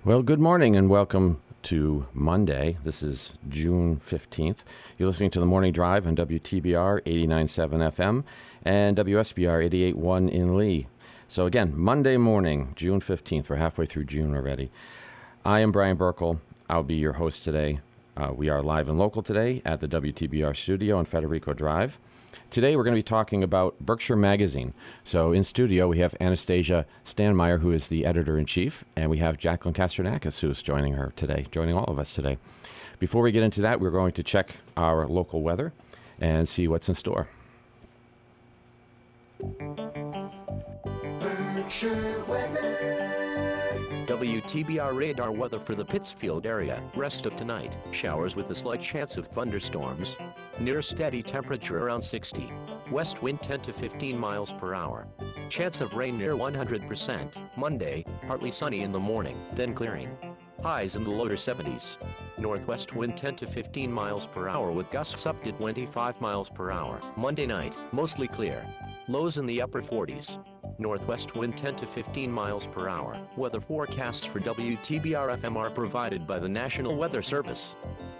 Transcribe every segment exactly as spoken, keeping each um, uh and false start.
Well, good morning and welcome to Monday. This is June fifteenth. You're listening to The Morning Drive on W T B R eighty-nine point seven F M and W S B R eighty-eight point one in Lee. So again, Monday morning, June fifteenth. We're halfway through June already. I am Brian Burkle. I'll be your host today. Uh, we are live and local today at the W T B R studio on Federico Drive. Today we're going to be talking about Berkshire Magazine. So in studio we have Anastasia Stanmeyer, who is the editor-in-chief, and we have Jacqueline Kastrenakis, who is joining her today, joining all of us today. Before we get into that, we're going to check our local weather and see what's in store. Berkshire weather. W T B R radar weather for the Pittsfield area. Rest of tonight, showers with a slight chance of thunderstorms. Near steady temperature around sixty. West wind ten to fifteen miles per hour. Chance of rain near one hundred percent. Monday, partly sunny in the morning, then clearing. Highs in the lower seventies. Northwest wind ten to fifteen miles per hour with gusts up to twenty-five miles per hour. Monday night, mostly clear. Lows in the upper forties. Northwest wind ten to fifteen miles per hour. Weather forecasts for W T B R F M are provided by the National Weather Service.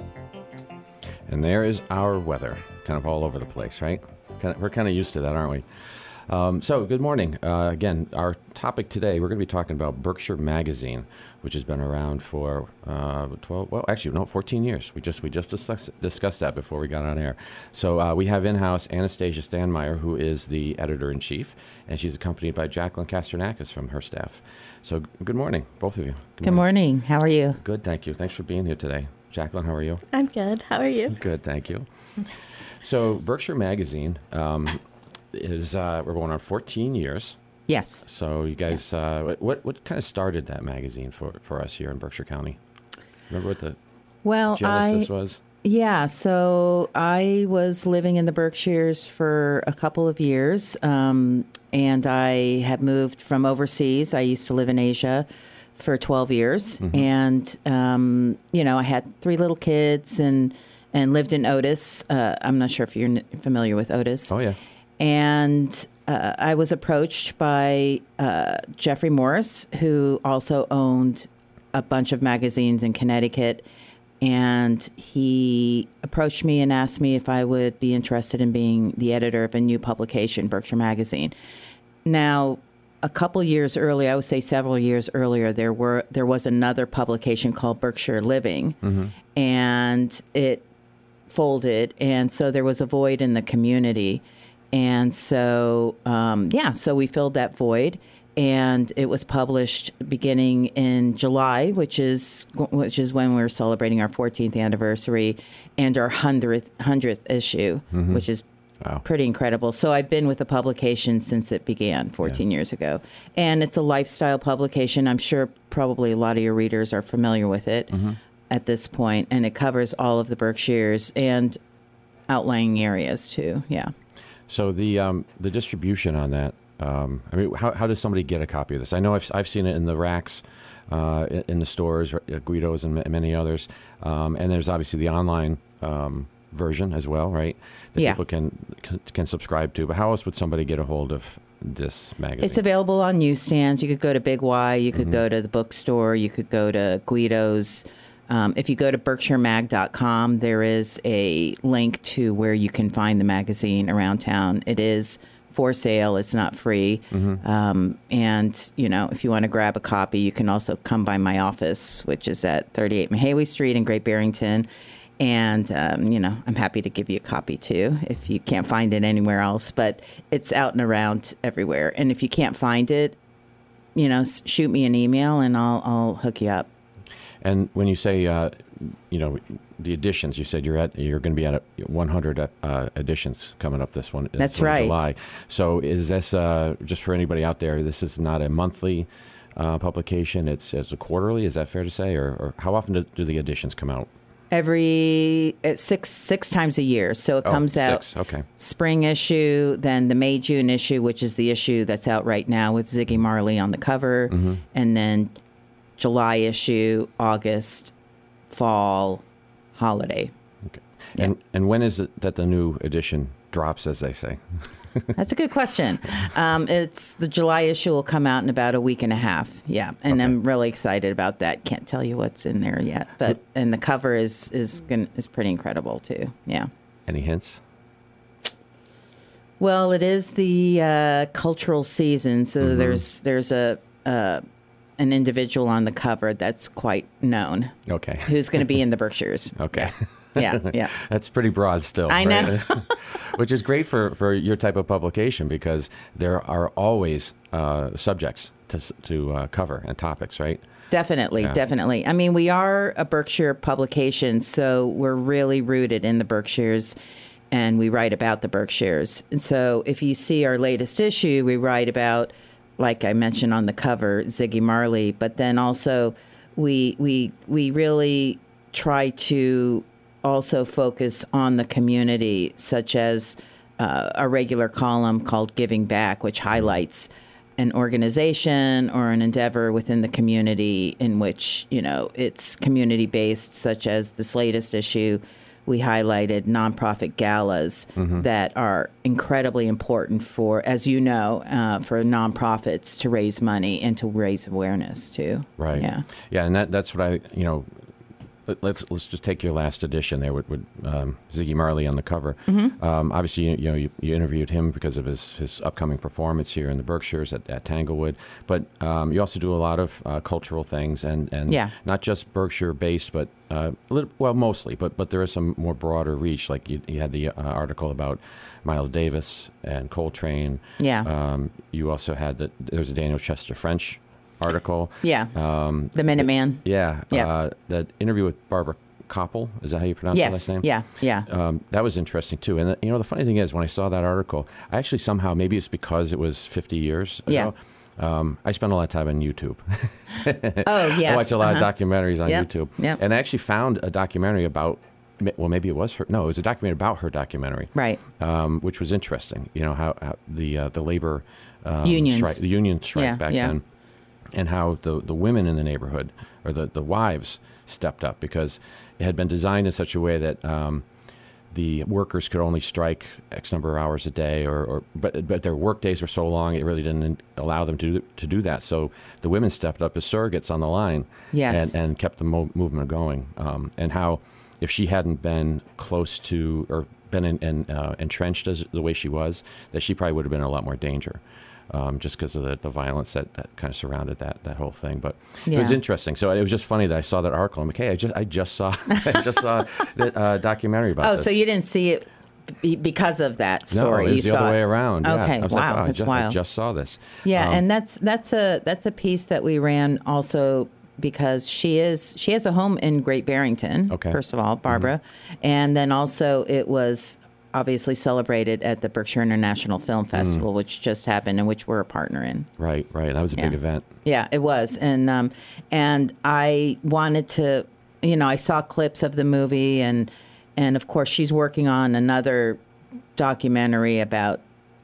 And there is our weather, kind of all over the place, right? Kind of, we're kind of used to that, aren't we? Um, so, good morning. Uh, again, our topic today, we're going to be talking about Berkshire Magazine, which has been around for uh, twelve, well, actually, no, fourteen years. We just we just discuss, discussed that before we got on air. So, uh, we have in-house Anastasia Stanmeyer, who is the editor-in-chief, and she's accompanied by Jacqueline Kastrenakis from her staff. So, g- good morning, both of you. Good, good morning. morning. How are you? Good, thank you. Thanks for being here today. Jacqueline, how are you? I'm good. How are you? Good, thank you. So, Berkshire Magazine um, is, uh, we're going on fourteen years. Yes. So, you guys, uh, what what kind of started that magazine for, for us here in Berkshire County? Remember what the well, genesis I, was? Yeah, so I was living in the Berkshires for a couple of years, um, and I had moved from overseas. I used to live in Asia for twelve years, mm-hmm. and, um, you know, I had three little kids and, and lived in Otis. Uh, I'm not sure if you're familiar with Otis. Oh, yeah. And uh, I was approached by uh, Jeffrey Morris, who also owned a bunch of magazines in Connecticut. And he approached me and asked me if I would be interested in being the editor of a new publication, Berkshire Magazine. Now, a couple years earlier, I would say several years earlier, there were there was another publication called Berkshire Living, mm-hmm. and it folded. And so there was a void in the community. And so, um, yeah, so we filled that void, and it was published beginning in July, which is which is when we're celebrating our fourteenth anniversary and our hundredth hundredth issue, mm-hmm. which is wow. pretty incredible. So I've been with the publication since it began fourteen yeah. years ago, and it's a lifestyle publication. I'm sure probably a lot of your readers are familiar with it mm-hmm. at this point, and it covers all of the Berkshires and outlying areas too. Yeah. So the um, the distribution on that, um, I mean, how how does somebody get a copy of this? I know I've I've seen it in the racks, uh, in the stores, at Guido's and many others, um, and there's obviously the online um, version as well, right? That yeah. people can can subscribe to. But how else would somebody get a hold of this magazine? It's available on newsstands. You could go to Big Y. You could mm-hmm. go to the bookstore. You could go to Guido's. Um, if you go to berkshire mag dot com, there is a link to where you can find the magazine around town. It is for sale. It's not free. Mm-hmm. Um, and, you know, if you want to grab a copy, you can also come by my office, which is at thirty-eight Mahawi Street in Great Barrington. And, um, you know, I'm happy to give you a copy, too, if you can't find it anywhere else. But it's out and around everywhere. And if you can't find it, you know, shoot me an email and I'll I'll hook you up. And when you say, uh, you know, the editions, you said you're at you're going to be at one hundred uh, editions coming up this one. That's this one right. July. So is this uh, just for anybody out there? This is not a monthly uh, publication. It's it's a quarterly. Is that fair to say, or, or how often do, do the editions come out? Every uh, six six times a year. So it oh, comes out six. Okay. Spring issue, then the May June issue, which is the issue that's out right now with Ziggy Marley on the cover, mm-hmm. and then July issue, August, fall, holiday. Okay. And yeah. and when is it that the new edition drops, as they say? That's a good question. Um, it's the July issue will come out in about a week and a half. Yeah, and Okay. I'm really excited about that. Can't tell you what's in there yet, but and the cover is is gonna, is pretty incredible too. Yeah. Any hints? Well, it is the uh, cultural season, so Mm-hmm. there's there's a uh, an individual on the cover that's quite known Okay. who's going to be in the Berkshires. Okay. Yeah, yeah. That's pretty broad still. I know. right? Which is great for, for your type of publication because there are always uh, subjects to, s- to uh, cover and topics, right? Definitely, Yeah. definitely. I mean, we are a Berkshire publication, so we're really rooted in the Berkshires, and we write about the Berkshires. And so if you see our latest issue, we write about, like I mentioned on the cover, Ziggy Marley, but then also we we we really try to also focus on the community, such as uh, a regular column called Giving Back, which highlights an organization or an endeavor within the community in which, you know, it's community based, such as this latest issue. We highlighted nonprofit galas that are incredibly important for, as you know, uh, for nonprofits to raise money and to raise awareness too. Right. Yeah. Yeah, and that, that's what I, you know, let- let's let's just take your last edition there with, with um, Ziggy Marley on the cover. Mm-hmm. Um, obviously, you, you know, you, you interviewed him because of his, his upcoming performance here in the Berkshires at, at Tanglewood. But um, you also do a lot of uh, cultural things, and, and Yeah. not just Berkshire-based, but uh, a little, well, mostly. But but there is some more broader reach. Like you, you had the uh, article about Miles Davis and Coltrane. Yeah. Um, you also had the there's a Daniel Chester French article. Yeah. Um, The Minuteman. yeah. Yeah. Uh, that interview with Barbara Koppel, is that how you pronounce her last Yes. name? Yeah. Yeah. Um, that was interesting, too. And, uh, you know, the funny thing is, when I saw that article, I actually somehow, maybe it's because it was fifty years Yeah. ago, um, I spent a lot of time on YouTube. Oh, yes. I watch a lot Uh-huh. of documentaries on Yep. YouTube. Yep. And I actually found a documentary about, well, maybe it was her. No, it was a documentary about her documentary. Right. Um, which was interesting. You know, how, how the uh, the labor um, Unions. strike, the union strike Yeah, back yeah. then, and how the, the women in the neighborhood, or the, the wives, stepped up because it had been designed in such a way that um, the workers could only strike X number of hours a day, or, or but but their work days were so long it really didn't allow them to to do that. So the women stepped up as surrogates on the line, Yes. and, and kept the mo- movement going. Um, and how if she hadn't been close to or been in, in, uh, entrenched as the way she was, that she probably would have been in a lot more danger. Um, just because of the, the violence that, that kind of surrounded that, that whole thing, but it was Yeah. interesting. So it was just funny that I saw that article. I'm like, hey, I just I just saw I just saw the uh, documentary about Oh, this. so you didn't see it be- because of that story? No, it was you the saw other way it. around. Yeah. Okay, I was wow, like, oh, I, that's just, I wild. just saw this. Yeah, Um, and that's that's a that's a piece that we ran also because she is she has a home in Great Barrington. Okay. First of all, Barbara, and then also it was obviously celebrated at the Berkshire International Film Festival, which just happened and which we're a partner in. Right, right. That was a big Yeah. event. Yeah, it was, and um, and I wanted to, you know, I saw clips of the movie, and and of course she's working on another documentary about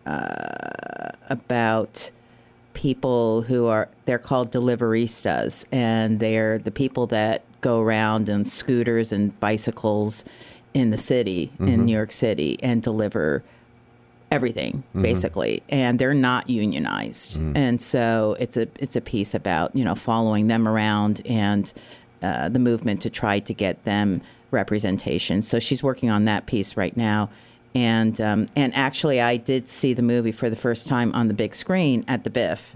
uh, about people who are they're called deliveristas, and they're the people that go around on scooters and bicycles in the city in New York City and deliver everything basically, and they're not unionized. And so it's a it's a piece about, you know, following them around and uh, the movement to try to get them representation. So she's working on that piece right now. And um, and actually, I did see the movie for the first time on the big screen at the Biff.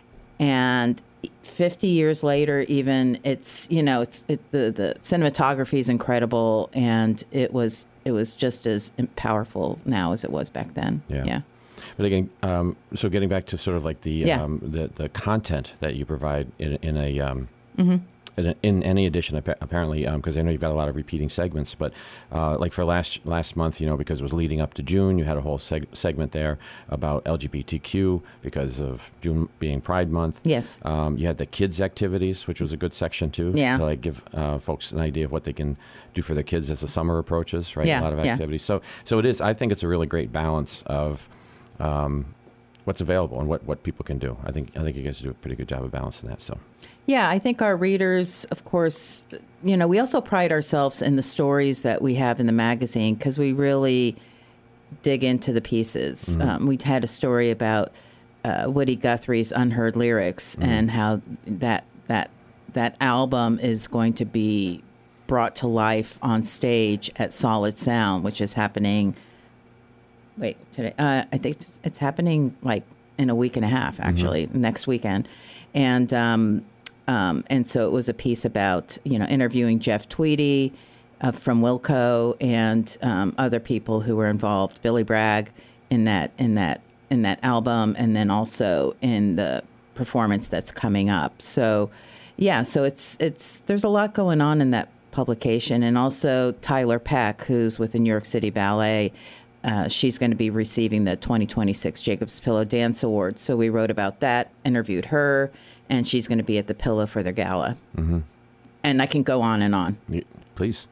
And fifty years later, even it's you know it's it, the the cinematography is incredible, and it was it was just as powerful now as it was back then. Yeah. Yeah. But again, um, so getting back to sort of like the Yeah. um, the, the content that you provide in, in a um, Mm-hmm. in, a, in any edition, appa- apparently, because I know you've got a lot of repeating segments. But uh, like for last last month, you know, because it was leading up to June, you had a whole seg- segment there about L G B T Q because of June being Pride Month. Yes. Um, you had the kids' activities, which was a good section too. Yeah. To like give uh, folks an idea of what they can do for their kids as the summer approaches. Right. Yeah, A lot of yeah. activities. So so it is. I think it's a really great balance of um, what's available and what, what people can do. I think I think you guys do a pretty good job of balancing that. So Yeah, I think our readers, of course, you know, we also pride ourselves in the stories that we have in the magazine because we really dig into the pieces. Mm-hmm. Um, we had a story about uh, Woody Guthrie's Unheard Lyrics mm-hmm. and how that that that album is going to be brought to life on stage at Solid Sound, which is happening. Wait, today? Uh, I think it's, it's happening like in a week and a half, actually, mm-hmm. next weekend, and um, um, and so it was a piece about you know interviewing Jeff Tweedy uh, from Wilco and um, other people who were involved, Billy Bragg in that in that in that album, and then also in the performance that's coming up. So, yeah, so it's it's there's a lot going on in that publication, and also Tyler Peck, who's with the New York City Ballet. Uh, she's going to be receiving the twenty twenty-six Jacob's Pillow Dance Awards. So we wrote about that, interviewed her, and she's going to be at the Pillow for their gala. Mm-hmm. And I can go on and on. Yeah, please.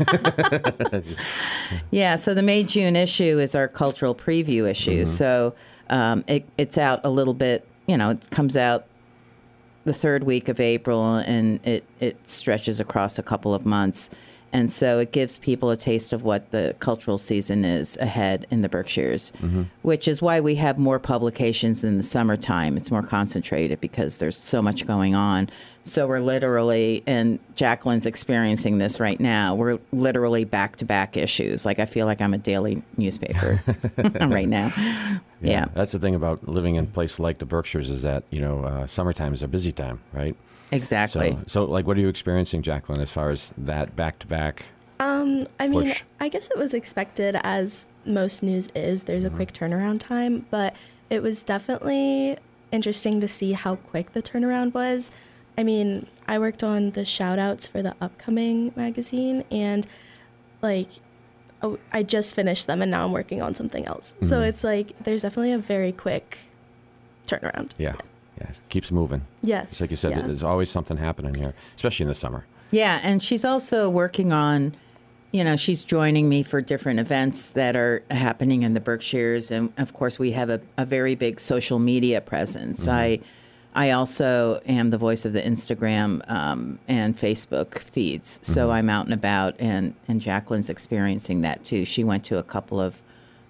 Yeah, so the May-June issue is our cultural preview issue. Mm-hmm. So um, it, it's out a little bit, you know, it comes out the third week of April, and it, it stretches across a couple of months. And so it gives people a taste of what the cultural season is ahead in the Berkshires, mm-hmm. which is why we have more publications in the summertime. It's more concentrated because there's so much going on. So we're literally, and Jacqueline's experiencing this right now, we're literally back-to-back issues. Like I feel like I'm a daily newspaper right now. Yeah. yeah. That's the thing about living in a place like the Berkshires is that, you know, uh, summertime is a busy time, right? Exactly. So, so, like, what are you experiencing, Jacqueline, as far as that back-to-back Um, I mean, push? I guess it was expected, as most news is. There's mm-hmm. a quick turnaround time, but it was definitely interesting to see how quick the turnaround was. I mean, I worked on the shout-outs for the upcoming magazine, and, like, oh, I just finished them, and now I'm working on something else. Mm-hmm. So it's, like, there's definitely a very quick turnaround. Yeah. Yeah, it keeps moving. Yes. It's like you said, yeah. there's always something happening here, especially in the summer. Yeah, and she's also working on, you know, she's joining me for different events that are happening in the Berkshires. And, of course, we have a, a very big social media presence. Mm-hmm. I I also am the voice of the Instagram um, and Facebook feeds. So mm-hmm. I'm out and about, and, and Jacqueline's experiencing that, too. She went to a couple of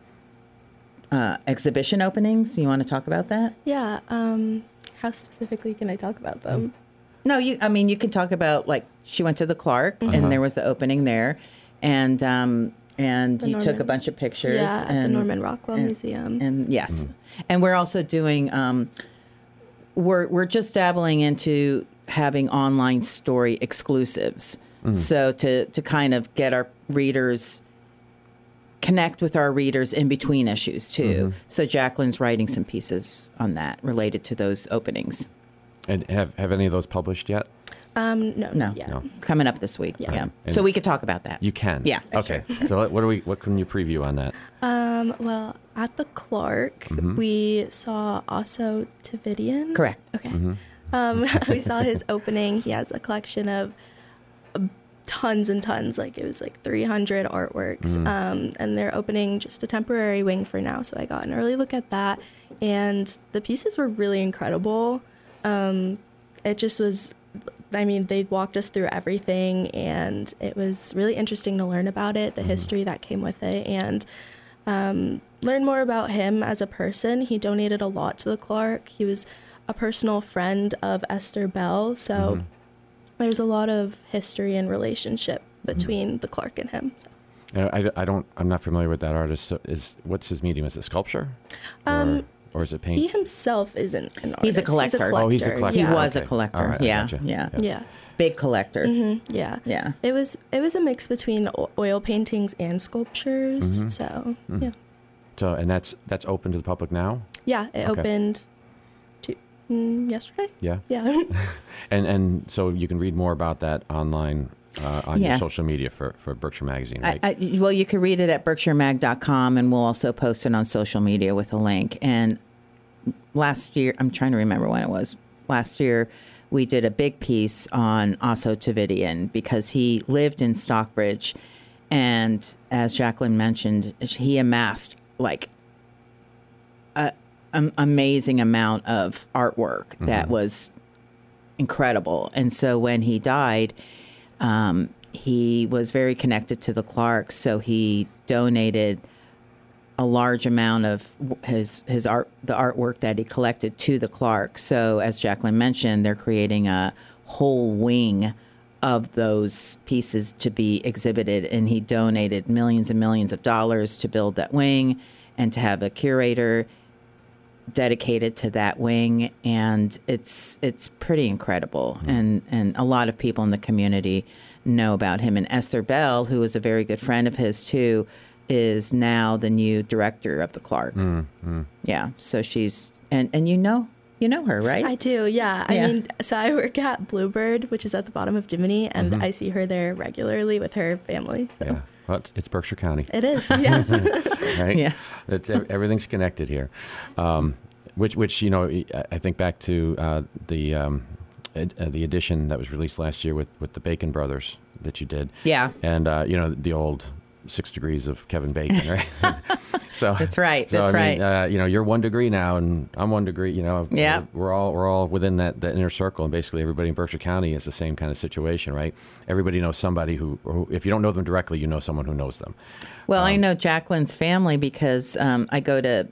uh, exhibition openings. You want to talk about that? Yeah, um... How specifically can I talk about them? No, you. I mean, you can talk about, like, she went to the Clark, mm-hmm. and there was the opening there, and um, and the you Norman, took a bunch of pictures. Yeah, and, at the Norman Rockwell and, Museum. And yes, mm-hmm. and we're also doing. Um, we're we're just dabbling into having online story exclusives, mm-hmm. so to to kind of get our readers. Connect with our readers in between issues, too. Mm-hmm. So Jacqueline's writing some pieces on that related to those openings. And have, have any of those published yet? Um, no, no, yeah. no. Coming up this week. Yeah. yeah. So we could talk about that. You can. Yeah. Okay. So what do we? What can you preview on that? Um, well, at the Clark, mm-hmm. we saw Aso Tavidian. Correct. Okay. Mm-hmm. Um, we saw his opening. He has a collection of tons and tons, like it was like three hundred artworks, mm. um, and they're opening just a temporary wing for now, so I got an early look at that, and the pieces were really incredible. Um, it just was, I mean, they walked us through everything, and it was really interesting to learn about it, the mm. history that came with it, and um, learn more about him as a person. He donated a lot to the Clark. He was a personal friend of Esther Bell, so mm-hmm. there's a lot of history and relationship between mm-hmm. the Clark and him. So. I, I don't, I'm not familiar with that artist. So is what's his medium? Is it sculpture? Um, or, or is it paint? He himself isn't an artist. He's a collector. He's a collector. Oh, he's a collector. He yeah. was okay. a collector. Right, yeah, gotcha. yeah, yeah, yeah. Big collector. Mm-hmm. Yeah, yeah. It was it was a mix between oil paintings and sculptures. Mm-hmm. So mm-hmm. yeah. So and that's that's open to the public now. Yeah, it okay. opened. To, mm, yesterday. Yeah. Yeah. and and so you can read more about that online. Uh, on yeah. your social media for, for Berkshire Magazine, right? I, I, well, you can read it at berkshire mag dot com, and we'll also post it on social media with a link. And last year, I'm trying to remember when it was, last year we did a big piece on Aso Tavidian because he lived in Stockbridge, and as Jacqueline mentioned, he amassed like a, an amazing amount of artwork mm-hmm. that was incredible. And so when he died, Um, he was very connected to the Clarks, so he donated a large amount of his his art, the artwork that he collected to the Clark. So as Jacqueline mentioned, they're creating a whole wing of those pieces to be exhibited, and he donated millions and millions of dollars to build that wing and to have a curator dedicated to that wing, and it's it's pretty incredible. Mm-hmm. and and a lot of people in the community know about him. And Esther Bell, who is a very good friend of his too, is now the new director of the Clark. Mm-hmm. Yeah, so she's and and you know you know her, right? I do, yeah. I yeah. mean, so I work at Bluebird, which is at the bottom of Jiminy, and mm-hmm. I see her there regularly with her family. So. Yeah. Well, it's, it's Berkshire County. It is, yes. Right? Yeah. It's, everything's connected here. Um, which, which you know, I think back to uh, the um, ed, uh, the edition that was released last year with, with the Bacon Brothers that you did. Yeah. And, uh, you know, the old Six Degrees of Kevin Bacon, right? So that's right. So, that's I mean, right. Uh, you know, you're one degree now, and I'm one degree. You know, yeah. We're, we're all we're all within that, that inner circle, and basically everybody in Berkshire County is the same kind of situation, right? Everybody knows somebody who, who if you don't know them directly, you know someone who knows them. Well, um, I know Jacqueline's family because um, I go to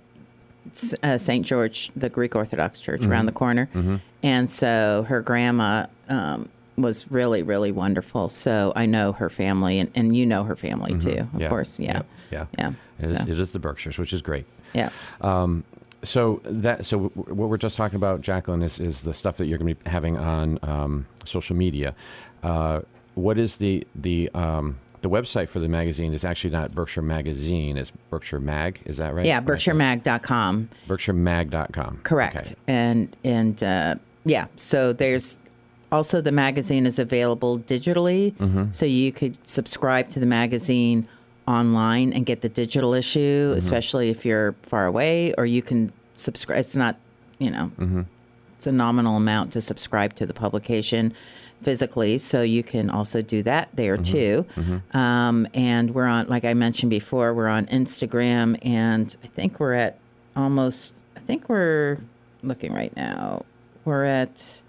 uh, Saint George, the Greek Orthodox Church, mm-hmm. around the corner, mm-hmm. and so her grandma. Um, was really, really wonderful. So I know her family, and, and you know her family mm-hmm. too, of yeah. course. Yeah. Yeah. Yeah. It, so. is, it is the Berkshires, which is great. Yeah. Um, so that so what we're just talking about, Jacqueline, is, is the stuff that you're going to be having on um, social media. Uh, what is the the um, the website for the magazine is actually not Berkshire Magazine, it's Berkshire Mag, is that right? Yeah, berkshire mag dot com. berkshire mag dot com. Correct. Okay. And and uh, yeah, so there's also the magazine is available digitally, mm-hmm. so you could subscribe to the magazine online and get the digital issue, mm-hmm. especially if you're far away, or you can subscribe. It's not, you know, mm-hmm. it's a nominal amount to subscribe to the publication physically, so you can also do that there mm-hmm. too. Mm-hmm. Um, and we're on, like I mentioned before, we're on Instagram, and I think we're at almost, I think we're looking right now, we're at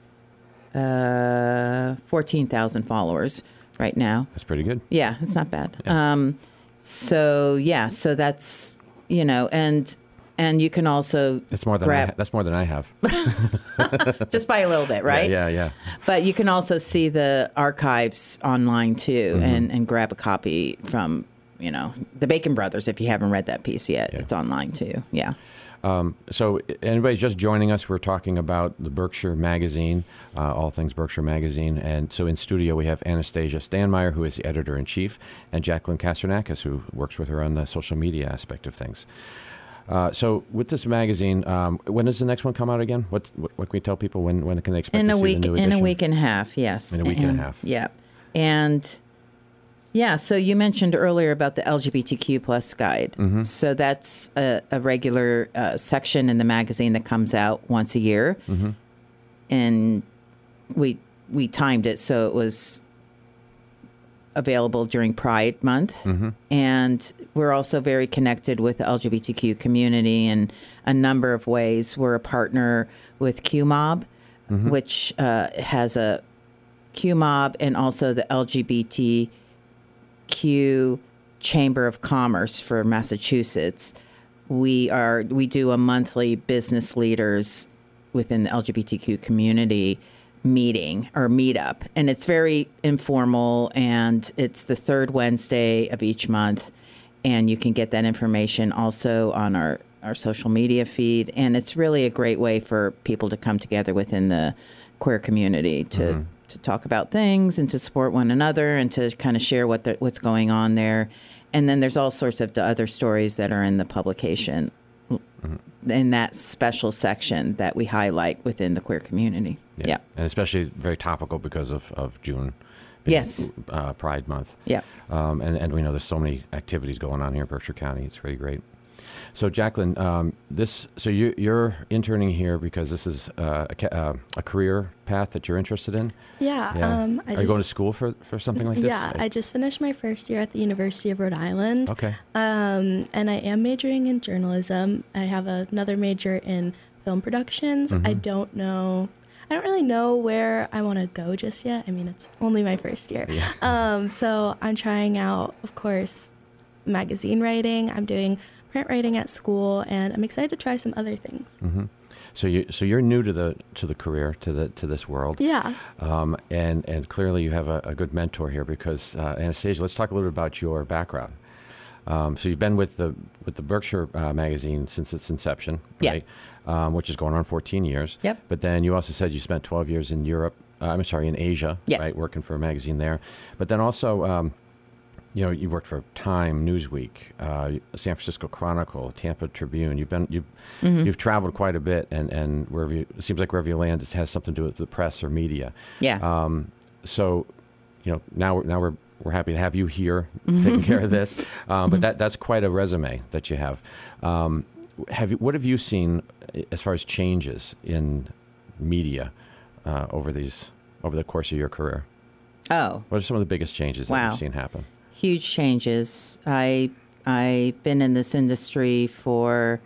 uh, fourteen thousand followers right now. That's pretty good. Yeah, it's not bad. Yeah. Um, so yeah, so that's, you know, and and you can also That's more than grab, I ha- that's more than I have. just by a little bit, right? Yeah, yeah, yeah. But you can also see the archives online too, mm-hmm. and and grab a copy from, you know, the Bacon Brothers if you haven't read that piece yet. Yeah. It's online too. Yeah. Um, so anybody's just joining us, we're talking about the Berkshire Magazine, uh, all things Berkshire Magazine. And so in studio, we have Anastasia Stanmeyer, who is the editor-in-chief, and Jacqueline Kasternakis, who works with her on the social media aspect of things. Uh, so with this magazine, um, when does the next one come out again? What, what, what can we tell people? When when can they expect in to a see week, the new in edition? a week and a half, yes. In a week and, and a half. Yeah. And... Yeah, so you mentioned earlier about the L G B T Q plus guide. Mm-hmm. So that's a, a regular uh, section in the magazine that comes out once a year. Mm-hmm. And we we timed it so it was available during Pride Month. Mm-hmm. And we're also very connected with the L G B T Q community in a number of ways. We're a partner with Q Mob, mm-hmm. which uh, has a Q Mob and also the L G B T Q Chamber of Commerce for Massachusetts. We are we do a monthly business leaders within the L G B T Q community meeting or meetup, and it's very informal, and it's the third Wednesday of each month, and you can get that information also on our our social media feed, and it's really a great way for people to come together within the queer community to mm-hmm. to talk about things and to support one another and to kind of share what the, what's going on there. And then there's all sorts of other stories that are in the publication mm-hmm. in that special section that we highlight within the queer community. Yeah. yeah. And especially very topical because of, of June. Being, yes. Uh, Pride Month. Yeah. Um, and, and we know there's so many activities going on here in Berkshire County. It's really great. So, Jacqueline, um, this so you, you're interning here because this is uh, a, uh, a career path that you're interested in? Yeah. yeah. Um, I Are just, you going to school for, for something like this? Yeah, I just finished my first year at the University of Rhode Island. Okay. Um, and I am majoring in journalism. I have another major in film productions. Mm-hmm. I don't know... I don't really know where I want to go just yet. I mean, it's only my first year. Yeah. Um, so I'm trying out, of course, magazine writing. I'm doing print writing at school, and I'm excited to try some other things. Mm-hmm. So you so you're new to the to the career to the to this world. Yeah. Um, and and clearly you have a, a good mentor here because uh, Anastasia. Let's talk a little bit about your background. Um, so you've been with the with the Berkshire uh, magazine since its inception, right? Yeah. Um, which is going on fourteen years. Yep. But then you also said you spent twelve years in Europe. Uh, I'm sorry, in Asia, yep. right? Working for a magazine there. But then also, um, you know, you worked for Time, Newsweek, uh, San Francisco Chronicle, Tampa Tribune. You've been you've mm-hmm. you've traveled quite a bit, and and wherever you, it seems like wherever you land, it has something to do with the press or media. Yeah. Um, so, you know, now we're now we're we're happy to have you here taking care of this. Um, but that that's quite a resume that you have. Um, have you, what have you seen as far as changes in media uh, over these over the course of your career? Oh, what are some of the biggest changes wow. that you've seen happen? Huge changes. I I've been in this industry for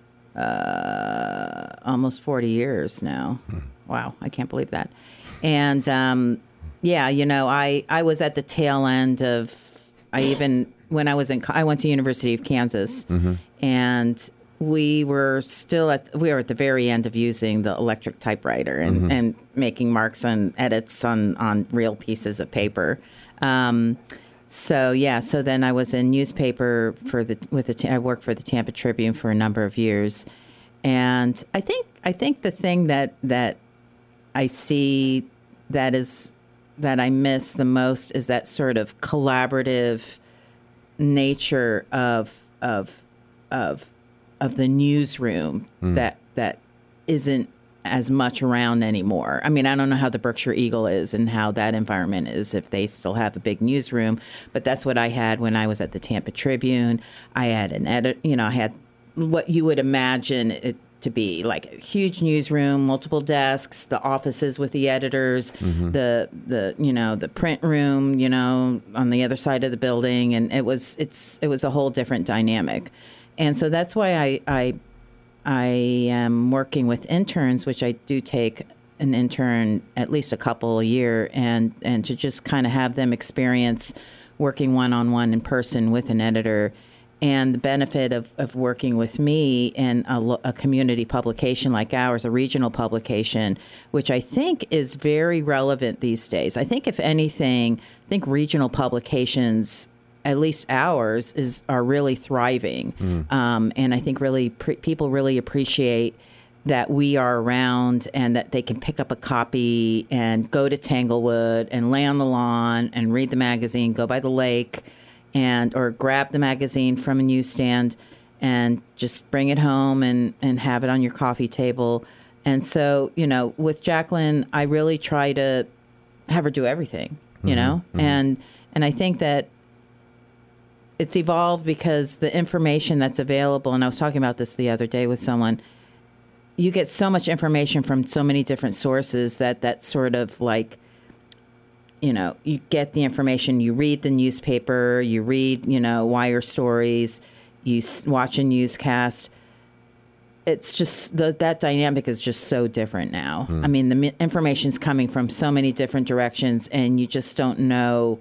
uh, almost forty years now. Hmm. Wow, I can't believe that. And um, yeah, you know, I, I was at the tail end of. I even when I was in I went to University of Kansas, mm-hmm. and we were still at we were at the very end of using the electric typewriter and, mm-hmm. and making marks and edits on on real pieces of paper. Um, So yeah, so then I was in newspaper for the with the I worked for the Tampa Tribune for a number of years, and I think I think the thing that that I see that is that I miss the most is that sort of collaborative nature of of of of the newsroom mm. that that isn't as much around anymore. I mean, I don't know how the Berkshire Eagle is and how that environment is, if they still have a big newsroom, but that's what I had when I was at the Tampa Tribune. I had an edit, you know, I had what you would imagine it to be, like a huge newsroom, multiple desks, the offices with the editors, mm-hmm. the the you know the print room, you know, on the other side of the building, and it was it's it was a whole different dynamic, and so that's why I I. I am working with interns, which I do take an intern at least a couple a year, and, and to just kind of have them experience working one-on-one in person with an editor, and the benefit of, of working with me in a, a community publication like ours, a regional publication, which I think is very relevant these days. I think, if anything, I think regional publications, at least ours, is are really thriving. Mm. Um, and I think really pre- people really appreciate that we are around and that they can pick up a copy and go to Tanglewood and lay on the lawn and read the magazine, go by the lake, and or grab the magazine from a newsstand and just bring it home and, and have it on your coffee table. And so, you know, with Jacqueline, I really try to have her do everything, you mm-hmm. know? Mm-hmm. And and I think that it's evolved because the information that's available, and I was talking about this the other day with someone, you get so much information from so many different sources that that sort of like, you know, you get the information, you read the newspaper, you read, you know, wire stories, you watch a newscast. It's just, the, that dynamic is just so different now. Mm. I mean, the information's coming from so many different directions, and you just don't know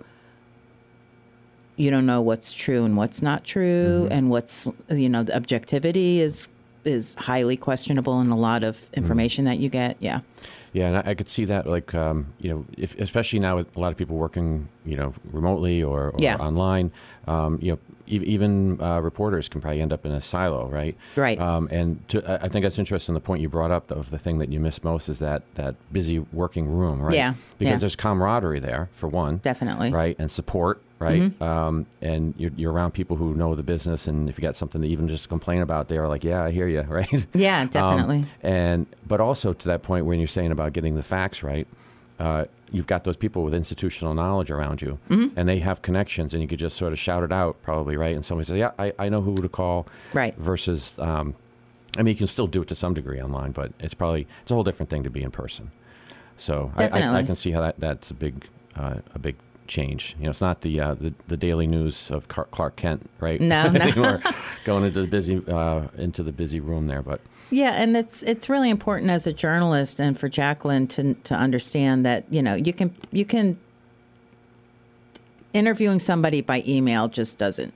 You don't know what's true and what's not true, mm-hmm. and what's, you know, the objectivity is is highly questionable in a lot of information mm-hmm. that you get. Yeah. Yeah, and I, I could see that, like, um, you know, if, especially now with a lot of people working, you know, remotely or, or yeah. online, um, you know, e- even uh, reporters can probably end up in a silo, right? Right. Um, and to, I think that's interesting. The point you brought up of the thing that you miss most is that, that busy working room, right? Yeah. Because yeah. there's camaraderie there, for one. Definitely. Right, and support. Right, mm-hmm. um, and you're, you're around people who know the business, and if you got something to even just complain about, they are like, "Yeah, I hear you," right? Yeah, definitely. Um, and but also to that point when you're saying about getting the facts right, uh, you've got those people with institutional knowledge around you, mm-hmm. and they have connections, and you could just sort of shout it out, probably, right? And somebody says, "Yeah, I, I know who to call," right? Versus, um, I mean, you can still do it to some degree online, but it's probably it's a whole different thing to be in person. So I, I, I can see how that that's a big uh, a big. change. You know, it's not the uh, the, the daily news of Car- Clark Kent, right? No, no. Anymore, going into the busy uh, into the busy room there. But yeah, and it's it's really important as a journalist and for Jacqueline to to understand that, you know, you can you can interviewing somebody by email just doesn't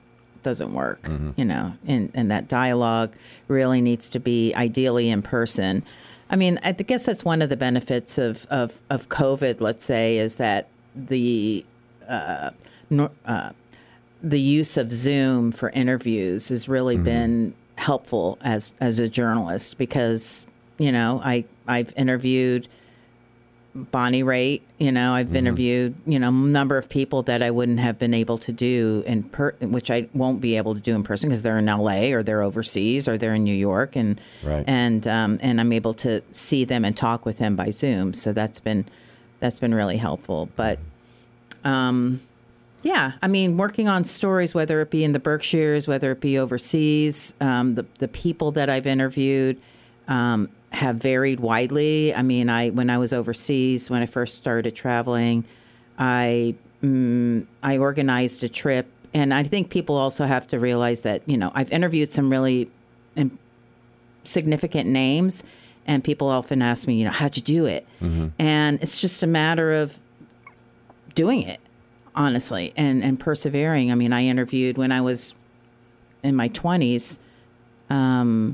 doesn't work, mm-hmm. you know, and, and that dialogue really needs to be ideally in person. I mean, I guess that's one of the benefits of, of, of COVID, let's say, is that the uh, nor, uh, the use of Zoom for interviews has really mm-hmm. been helpful as as a journalist because, you know, I, I've interviewed Bonnie Raitt, you know, I've mm-hmm. interviewed, you know, a number of people that I wouldn't have been able to do in per, which I won't be able to do in person because they're in L A or they're overseas or they're in New York, and right. and um, and I'm able to see them and talk with them by Zoom. So that's been that's been really helpful. But um, yeah, I mean, working on stories, whether it be in the Berkshires, whether it be overseas, um, the the people that I've interviewed. Um, have varied widely. I mean, I when I was overseas, when I first started traveling, I mm, I organized a trip, and I think people also have to realize that, you know, I've interviewed some really um, significant names, and people often ask me, you know, how'd you do it? Mm-hmm. And it's just a matter of doing it, honestly, and, and persevering. I mean, I interviewed when I was in my twenties, um,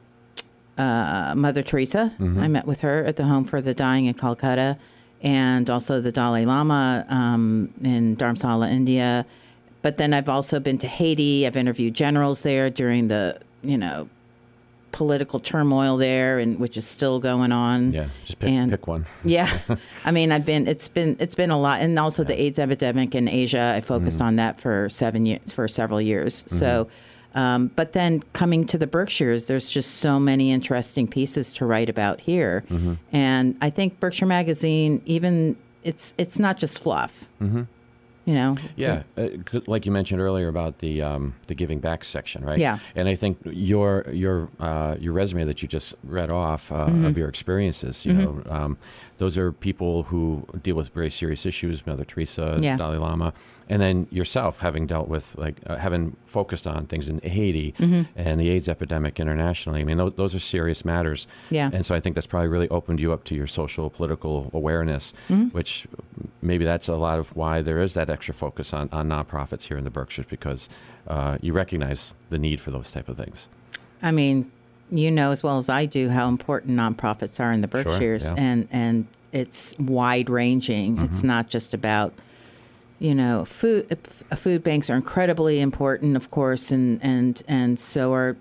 Uh, Mother Teresa. Mm-hmm. I met with her at the Home for the Dying in Calcutta, and also the Dalai Lama um, in Dharamsala, India. But then I've also been to Haiti. I've interviewed generals there during the, you know, political turmoil there, and which is still going on. Yeah, just pick, and, pick one. Yeah, I mean, I've been. It's been. It's been a lot, and also yeah. the AIDS epidemic in Asia. I focused mm-hmm. on that for seven years, for several years. Mm-hmm. So. Um, but then coming to the Berkshires, there's just so many interesting pieces to write about here. Mm-hmm. And I think Berkshire Magazine, even it's it's not just fluff, mm-hmm. you know? Yeah. Uh, like you mentioned earlier about the um, the giving back section, right? Yeah. And I think your your uh, your resume that you just read off uh, mm-hmm. of your experiences, you mm-hmm. know, um, those are people who deal with very serious issues, Mother Teresa, yeah. Dalai Lama, and then yourself having dealt with, like, uh, having focused on things in Haiti mm-hmm. and the AIDS epidemic internationally. I mean, those, those are serious matters. Yeah. And so I think that's probably really opened you up to your social, political awareness, mm-hmm. which maybe that's a lot of why there is that extra focus on, on nonprofits here in the Berkshires, because uh, you recognize the need for those type of things. I mean, you know as well as I do how important nonprofits are in the Berkshires, sure, yeah. and and it's wide ranging. Mm-hmm. It's not just about, you know, food. Food banks are incredibly important, of course, and and and so are,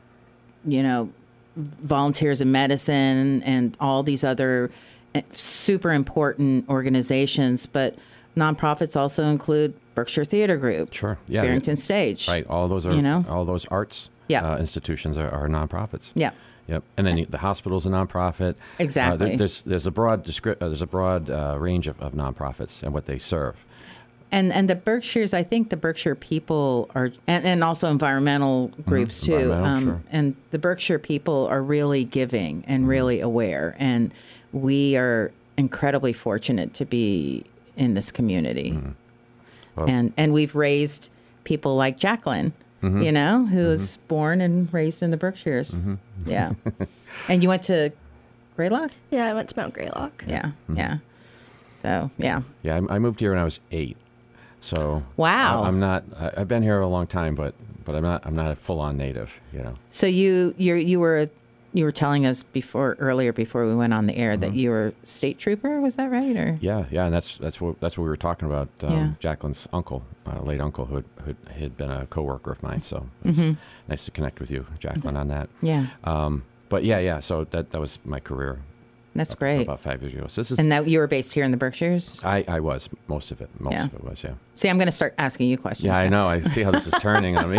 you know, volunteers in medicine and all these other super important organizations. But nonprofits also include Berkshire Theater Group, sure, yeah, Barrington Stage, right. All those are, you know, all those arts. Yeah. Uh, institutions are, are nonprofits. Yeah. Yep. And then the hospital's a nonprofit. Exactly. Uh, there, there's there's a broad descri- uh, there's a broad uh, range of, of nonprofits and what they serve. And and the Berkshires, I think the Berkshire people are, and, and also environmental groups mm-hmm. too. Environmental, um, sure. And the Berkshire people are really giving and mm-hmm. really aware, and we are incredibly fortunate to be in this community. Mm-hmm. Well, and and we've raised people like Jacqueline. Mm-hmm. You know, who mm-hmm. was born and raised in the Berkshires. Mm-hmm. Yeah. And you went to Greylock? Yeah, I went to Mount Greylock. Yeah, mm-hmm. yeah. So, yeah. Yeah, I, I moved here when I was eight. So wow, I, I'm not. I, I've been here a long time, but but I'm not. I'm not a full-on native. You know. So you you you were you were telling us before earlier before we went on the air mm-hmm. that you were a state trooper. Was that right? Or yeah, yeah, and that's that's what that's what we were talking about. Um, yeah. Jacqueline's uncle, uh, late uncle, who had, who had been a coworker of mine. So it's mm-hmm. nice to connect with you, Jacqueline, on that. Yeah. Um, but yeah, yeah. So that that was my career. That's great. About five years ago. So this is, and that you were based here in the Berkshires? I, I was. Most of it. Most yeah. of it was, yeah. See, I'm going to start asking you questions. Yeah, now. I know. I see how this is turning on me.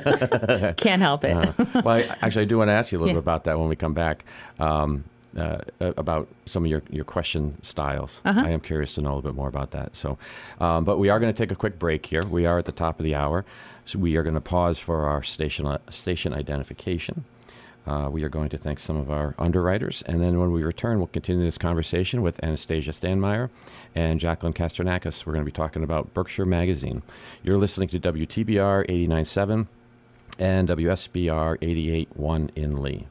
Can't help it. uh, well, I, actually, I do want to ask you a little yeah. bit about that when we come back, um, uh, about some of your, your question styles. Uh-huh. I am curious to know a little bit more about that. So, um, but we are going to take a quick break here. We are at the top of the hour. So we are going to pause for our station station identification. Uh, we are going to thank some of our underwriters, and then when we return, we'll continue this conversation with Anastasia Stanmeyer and Jacqueline Kastronakis. We're going to be talking about Berkshire Magazine. You're listening to W T B R eighty-nine point seven and W S B R eighty-eight point one in Lee.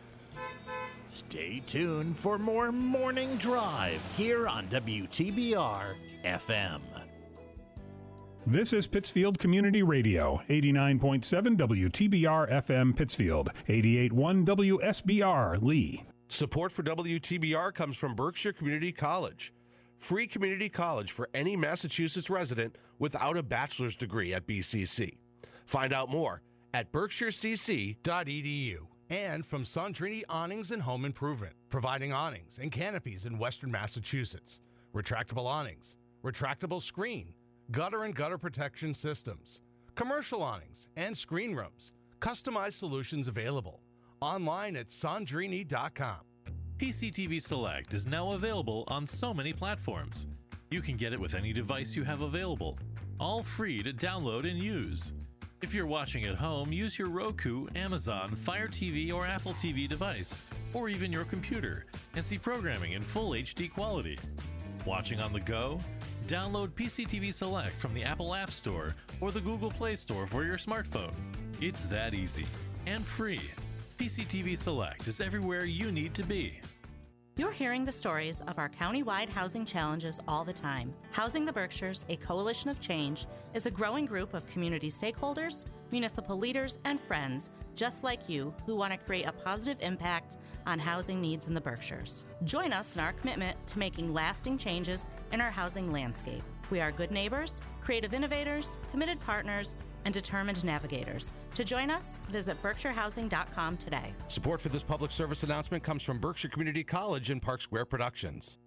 Stay tuned for more Morning Drive here on W T B R F M. This is Pittsfield Community Radio, eighty-nine point seven W T B R F M Pittsfield, eighty-eight point one W S B R Lee. Support for W T B R comes from Berkshire Community College. Free community college for any Massachusetts resident without a bachelor's degree at B C C. Find out more at berkshire c c dot e d u. And from Sandrini Awnings and Home Improvement, providing awnings and canopies in Western Massachusetts. Retractable awnings, retractable screen, gutter and gutter protection systems, commercial awnings and screen rooms, customized solutions available. Online at sandrini dot com. P C T V Select is now available on so many platforms. You can get it with any device you have available, all free to download and use. If you're watching at home, use your Roku, Amazon, Fire T V, or Apple T V device, or even your computer, and see programming in full H D quality. Watching on the go? Download P C T V Select from the Apple App Store or the Google Play Store for your smartphone. It's that easy and free. P C T V Select is everywhere you need to be. You're hearing the stories of our county-wide housing challenges all the time. Housing the Berkshires, a coalition of change, is a growing group of community stakeholders, municipal leaders, and friends just like you who want to create a positive impact on housing needs in the Berkshires. Join us in our commitment to making lasting changes in our housing landscape. We are good neighbors, creative innovators, committed partners, and determined navigators. To join us, visit berkshire housing dot com today. Support for this public service announcement comes from Berkshire Community College and Park Square Productions.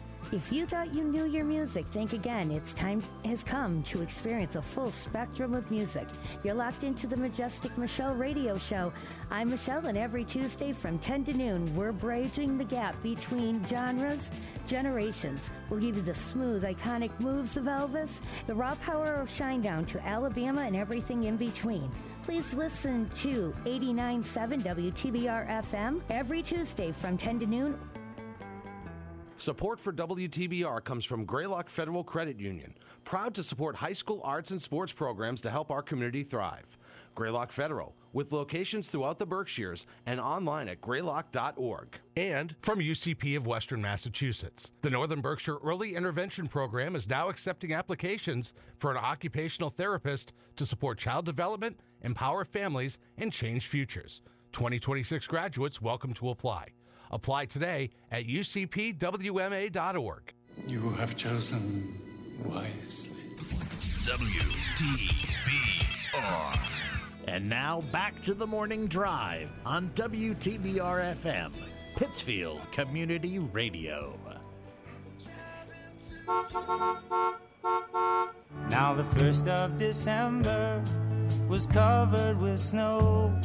If you thought you knew your music, think again. It's time has come to experience a full spectrum of music. You're locked into the Majestic Michelle radio show. I'm Michelle, and every Tuesday from ten to noon, we're bridging the gap between genres, generations. We'll give you the smooth, iconic moves of Elvis, the raw power of Shinedown to Alabama, and everything in between. Please listen to eighty-nine point seven W T B R F M every Tuesday from ten to noon. Support for W T B R comes from Greylock Federal Credit Union, proud to support high school arts and sports programs to help our community thrive. Greylock Federal, with locations throughout the Berkshires and online at greylock dot org. And from U C P of Western Massachusetts, the Northern Berkshire Early Intervention Program is now accepting applications for an occupational therapist to support child development, empower families, and change futures. twenty twenty-six graduates welcome to apply. Apply today at u c p w m a dot org. You have chosen wisely. W T B R. And now back to the morning drive on W T B R F M, Pittsfield Community Radio. Now the first of December was covered with snow.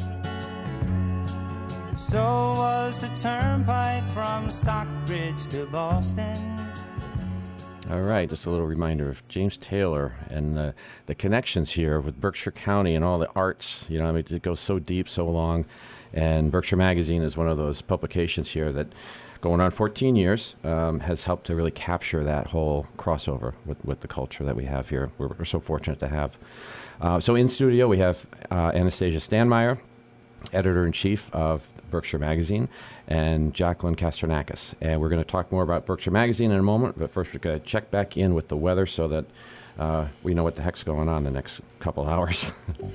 So was the turnpike from Stockbridge to Boston. All right, just a little reminder of James Taylor and the, the connections here with Berkshire County and all the arts. You know, I mean, it goes so deep, so long. And Berkshire Magazine is one of those publications here that, going on fourteen years, um, has helped to really capture that whole crossover with, with the culture that we have here. We're, we're so fortunate to have. Uh, so in studio, we have uh, Anastasia Standmeyer, editor-in-chief of Berkshire Magazine, and Jacqueline Kastrenakis. And we're going to talk more about Berkshire Magazine in a moment, but first we're going to check back in with the weather so that uh, we know what the heck's going on the next couple hours.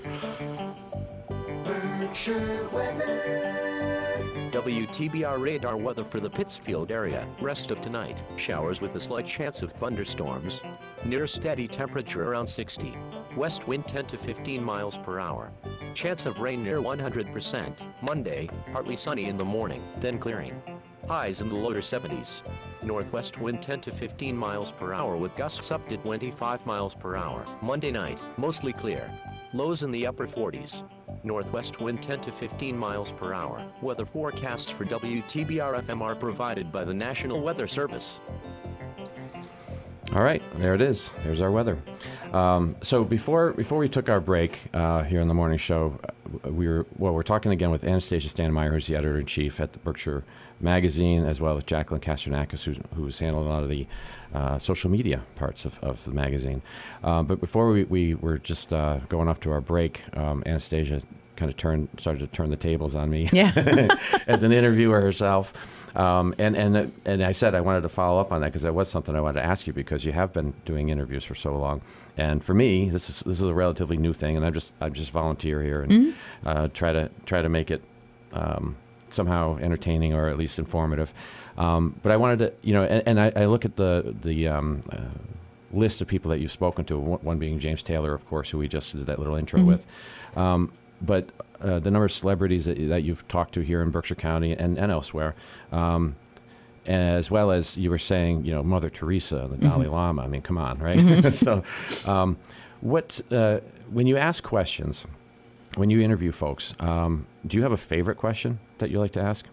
Berkshire weather. W T B R radar weather for the Pittsfield area. Rest of tonight, showers with a slight chance of thunderstorms. Near steady temperature around sixty. West wind ten to fifteen miles per hour. Chance of rain near one hundred percent. Monday, partly sunny in the morning, then clearing. Highs in the lower seventies. Northwest wind ten to fifteen miles per hour with gusts up to twenty-five miles per hour. Monday night, mostly clear. Lows in the upper forties. Northwest wind ten to fifteen miles per hour. Weather forecasts for W T B R F M are provided by the National Weather Service. All right, there it is. There's our weather. Um, so before before we took our break uh, here on the morning show, we were well. We're talking again with Anastasia Standmeyer, who's the editor-in-chief at the Berkshire Magazine, as well as Jacqueline Kastrenakis, who's, who's handling a lot of the uh, social media parts of, of the magazine. Um, but before we, we were just uh, going off to our break, um, Anastasia, kind of turned started to turn the tables on me Yeah. as an interviewer herself. Um, and, and, and I said I wanted to follow up on that because that was something I wanted to ask you because you have been doing interviews for so long. And for me, this is this is a relatively new thing, and I'm just I'm just volunteer here and Mhm. uh, try to try to make it um, somehow entertaining or at least informative. Um, but I wanted to, you know, and, and I, I look at the the um, uh, list of people that you've spoken to. One one being James Taylor, of course, who we just did that little intro Mhm. with. Um, but uh, the number of celebrities that, that you've talked to here in Berkshire County and, and elsewhere. Um, as well as you were saying, you know, Mother Teresa, the Dalai Mhm. Lama. I mean, come on, right? Mhm. so, um, what uh, when you ask questions, when you interview folks, um, do you have a favorite question that you like to ask?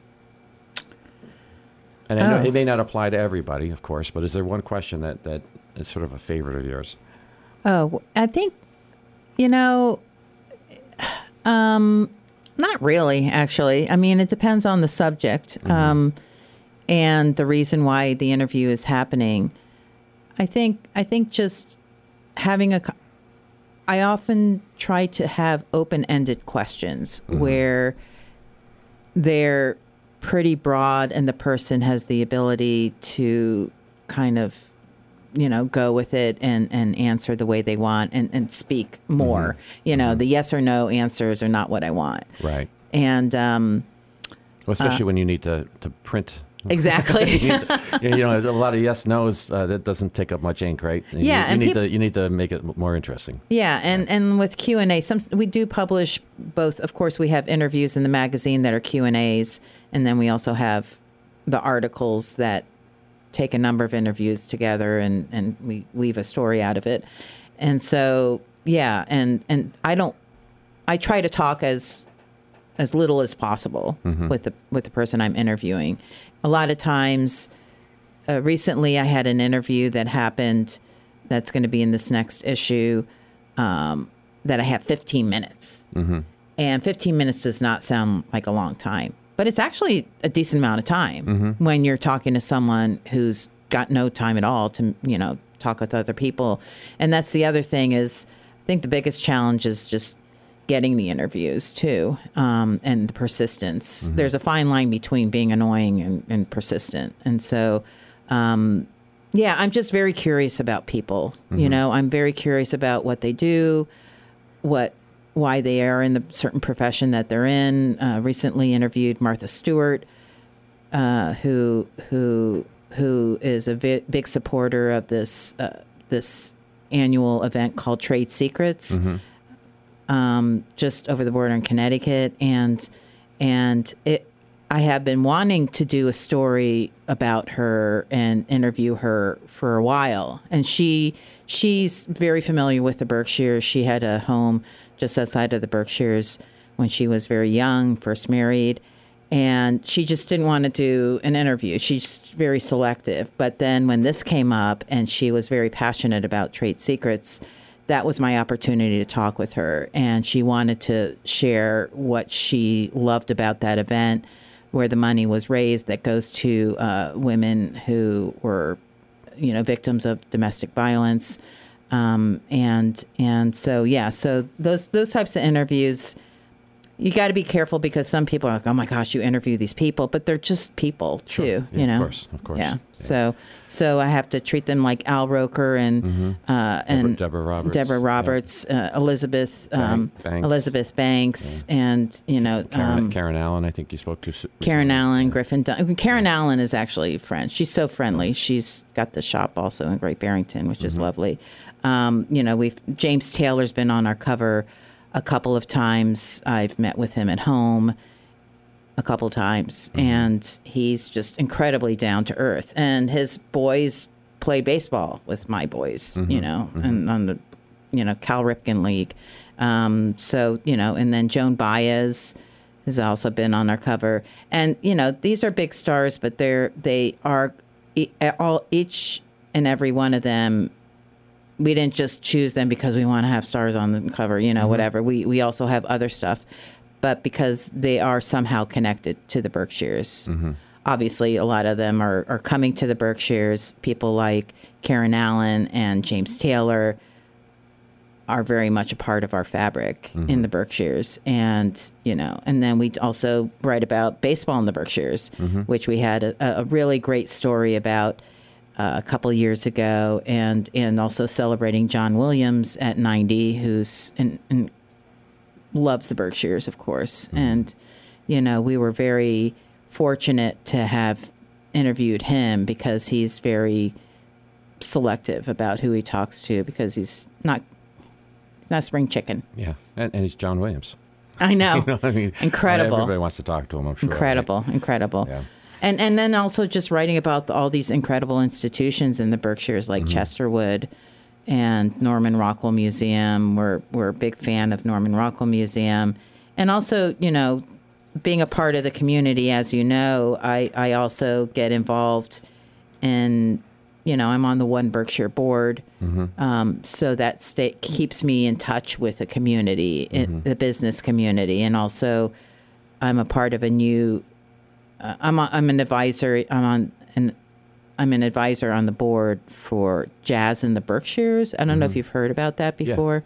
And I know Oh. it may not apply to everybody, of course, but is there one question that, that is sort of a favorite of yours? Oh, I think, you know, um, not really, actually. I mean, it depends on the subject Mm-hmm. um, and the reason why the interview is happening. I think, I think just having a, co- I often try to have open-ended questions Mhm. where they're pretty broad and the person has the ability to kind of, you know, go with it and, and answer the way they want and, and speak more. You know, the yes or no answers are not what I want. Right. And, um, Well, especially uh, when you need to, to print. Exactly. you, need to- you know, a lot of yes nos uh, that doesn't take up much ink, right? And Yeah, You, you and need peop- to you need to make it m- more interesting. Yeah, and, and with Q and A, some we do publish both. Of course, we have interviews in the magazine that are Q and A's, and then we also have the articles that take a number of interviews together, and, and we weave a story out of it. And so, yeah, and, and I don't, I try to talk as as little as possible Mhm. with the with the person I'm interviewing. A lot of times, uh, recently I had an interview that happened that's going to be in this next issue um, that I have fifteen minutes. Mm-hmm. And fifteen minutes does not sound like a long time, but it's actually a decent amount of time Mhm. when you're talking to someone who's got no time at all to, you know, talk with other people. And that's the other thing is I think the biggest challenge is just getting the interviews too, um, and the persistence. Mhm. There's a fine line between being annoying and, and persistent. And so, um, yeah, I'm just very curious about people. You Mhm. know, I'm very curious about what they do, what, why they are in the certain profession that they're in. Uh, recently interviewed Martha Stewart, uh, who who who is a vi- big supporter of this uh, this annual event called Trade Secrets. Mhm. Um, just over the border in Connecticut, and and it. I have been wanting to do a story about her and interview her for a while, and she she's very familiar with the Berkshires. She had a home just outside of the Berkshires when she was very young, first married, and she just didn't want to do an interview. She's very selective. But then when this came up, and she was very passionate about trade secrets, that was my opportunity to talk with her. And she wanted to share what she loved about that event, where the money was raised that goes to uh, women who were, you know, victims of domestic violence. Um, and and so, yeah, so those those types of interviews, you got to be careful because some people are like, oh my gosh, you interview these people, but they're just people too, Sure. Yeah, you know. of course, of course. Yeah. Yeah. So so I have to treat them like Al Roker and Mhm. uh, and Deborah Roberts. Deborah Roberts, uh, Elizabeth um, Banks. Elizabeth Banks, and you know Karen, um, Karen Allen, I think you spoke to. s- Karen Allen, Griffin Dunn. Karen Allen is actually French. She's so friendly. She's got the shop also in Great Barrington, which is Mhm. lovely. Um, you know, we've James Taylor's been on our cover a couple of times. I've met with him at home a couple times, and he's just incredibly down to earth. And his boys play baseball with my boys, you Mhm, know, mhm. and on the, you know, Cal Ripken League. Um, so, you know, and then Joan Baez has also been on our cover. And, you know, these are big stars, but they're, they are e- all, each and every one of them. We didn't just choose them because we want to have stars on the cover, you know, Mhm. whatever. We, we also have other stuff, but because they are somehow connected to the Berkshires. Mhm. Obviously, a lot of them are, are coming to the Berkshires. People like Karen Allen and James Taylor are very much a part of our fabric Mhm. in the Berkshires. And, you know, and then we also write about baseball in the Berkshires, Mhm. which we had a, a really great story about uh, a couple years ago, and, and also celebrating John Williams at ninety, who's in, in, loves the Berkshires, of course. Mhm. And, you know, we were very fortunate to have interviewed him because he's very selective about who he talks to, because he's not he's not spring chicken. Yeah, and, and he's John Williams. I know. You know what I mean? Incredible. Everybody wants to talk to him, I'm sure. Incredible, incredible. Yeah. And and then also just writing about the, all these incredible institutions in the Berkshires, like Mhm. Chesterwood and Norman Rockwell Museum. We're we're a big fan of Norman Rockwell Museum, and also, you know, being a part of the community. As you know, I I also get involved in, you know, I'm on the One Berkshire board, Mhm. um, so that sta- keeps me in touch with the community, in Mhm. the business community, and also I'm a part of a new. Uh, I'm a, I'm an advisor. I'm on an I'm an advisor on the board for Jazz in the Berkshires. I don't know if Mhm. you've heard about that Yeah. before.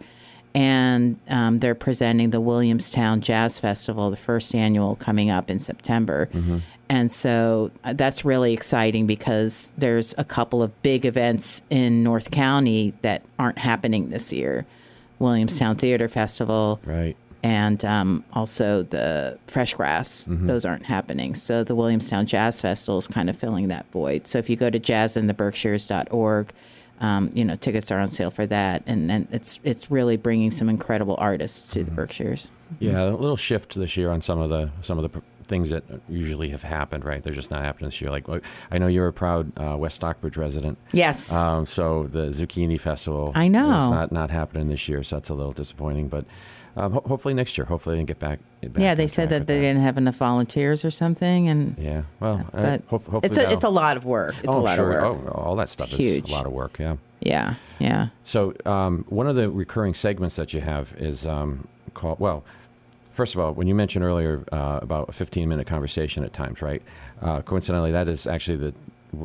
And um, they're presenting the Williamstown Jazz Festival, the first annual, coming up in September. Mhm. And so uh, that's really exciting because there's a couple of big events in North County that aren't happening this year. Williamstown Theater Festival. Right. And um, also the Fresh Grass. Mhm. Those aren't happening. So the Williamstown Jazz Festival is kind of filling that void. So if you go to jazz in the berkshires dot org, um, you know, tickets are on sale for that. And, and it's it's really bringing some incredible artists to the Berkshires. Yeah, a little shift this year on some of the some of the pr- things that usually have happened. Right, they're just not happening this year. Like, well, I know you're a proud uh, West Stockbridge resident. Yes. Um, so the Zucchini Festival. I know. It's not not happening this year, so that's a little disappointing. But um, ho- hopefully next year. Hopefully they can get back. Get back Yeah, on they said track that with they didn't have enough volunteers or something, and Yeah. Well, uh, but hope, hopefully it's a that'll- it's a lot of work. It's oh, a lot sure. of work. Oh, all that stuff It's is huge. a lot of work. Yeah. Yeah, yeah. So um, one of the recurring segments that you have is um, called, well, first of all, when you mentioned earlier uh, about a fifteen-minute conversation at times, right? Uh, coincidentally, that is actually the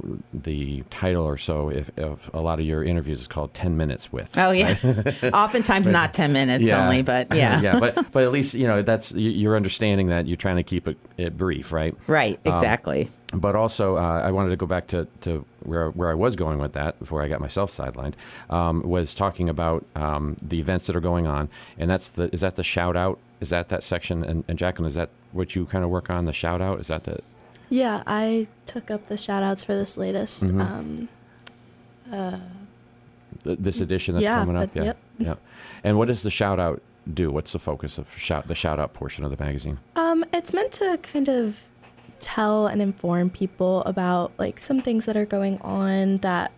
the title or so if, of a lot of your interviews is called ten minutes with. Oh yeah, right? oftentimes But- not ten minutes Yeah. only, but yeah, yeah, but but at least you know that's you- you're understanding that you're trying to keep it, it brief, right? right, Um, exactly. But also, uh, I wanted to go back to, to where where I was going with that before I got myself sidelined. Um, was talking about um, the events that are going on, and that's the is that the shout out? Is that that section? And, and Jacqueline, is that what you kind of work on? The shout out? Is that the Yeah, I took up the shout outs for this latest. Mhm. Um, uh, th- this edition that's Yeah, coming up? but- Yeah, yep. yeah. And what does the shout out do? What's the focus of shout the shout out portion of the magazine? um, it's meant to kind of tell and inform people about like some things that are going on that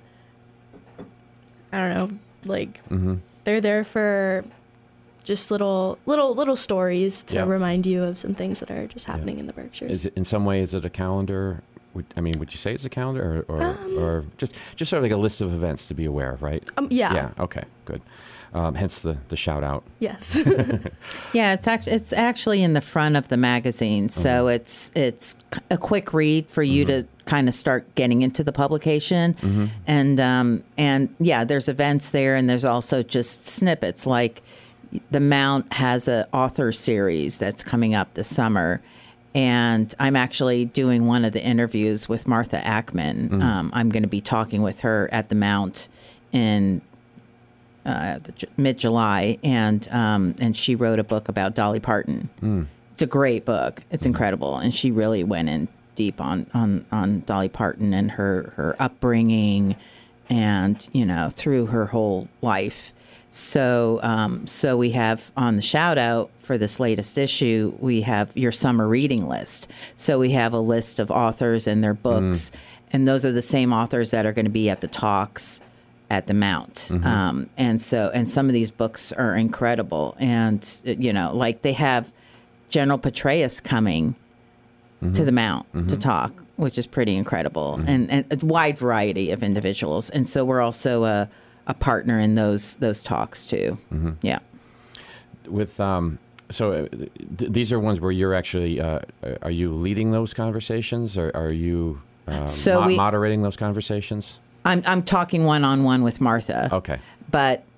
I don't know, like Mm-hmm. they're there for just little little little stories to Yeah. remind you of some things that are just happening in the Berkshires. Is it in some way? Is it a calendar? Would, I mean, would you say it's a calendar, or or, Um, or just just sort of like a list of events to be aware of, right? Um, yeah. Yeah. Okay. Good. Um, hence the the shout out. Yes. Yeah, it's actually it's actually in the front of the magazine, so Mm-hmm. it's it's a quick read for you to kind of start getting into the publication, Mhm. and um, and yeah, there's events there, and there's also just snippets. Like the Mount has a author series that's coming up this summer, and I'm actually doing one of the interviews with Martha Ackman. Mhm. Um, I'm going to be talking with her at the Mount in uh, mid July, and um, and she wrote a book about Dolly Parton. Mm. It's a great book. It's incredible, and she really went in deep on on on Dolly Parton and her her upbringing, and you know through her whole life. So um, so we have on the shout out for this latest issue, we have your summer reading list. So we have a list of authors and their books, and those are the same authors that are going to be at the talks at the Mount. Mhm. Um, and so, and some of these books are incredible. And, you know, like they have General Petraeus coming to the Mount to Mhm. talk, which is pretty incredible, and, and a wide variety of individuals. And so we're also a, a partner in those, those talks too. Mhm. Yeah. With um, so uh, th- these are ones where you're actually uh, are you leading those conversations, or are you um, So mo- we- moderating those conversations? I'm, I'm talking one on one with Martha. Okay. But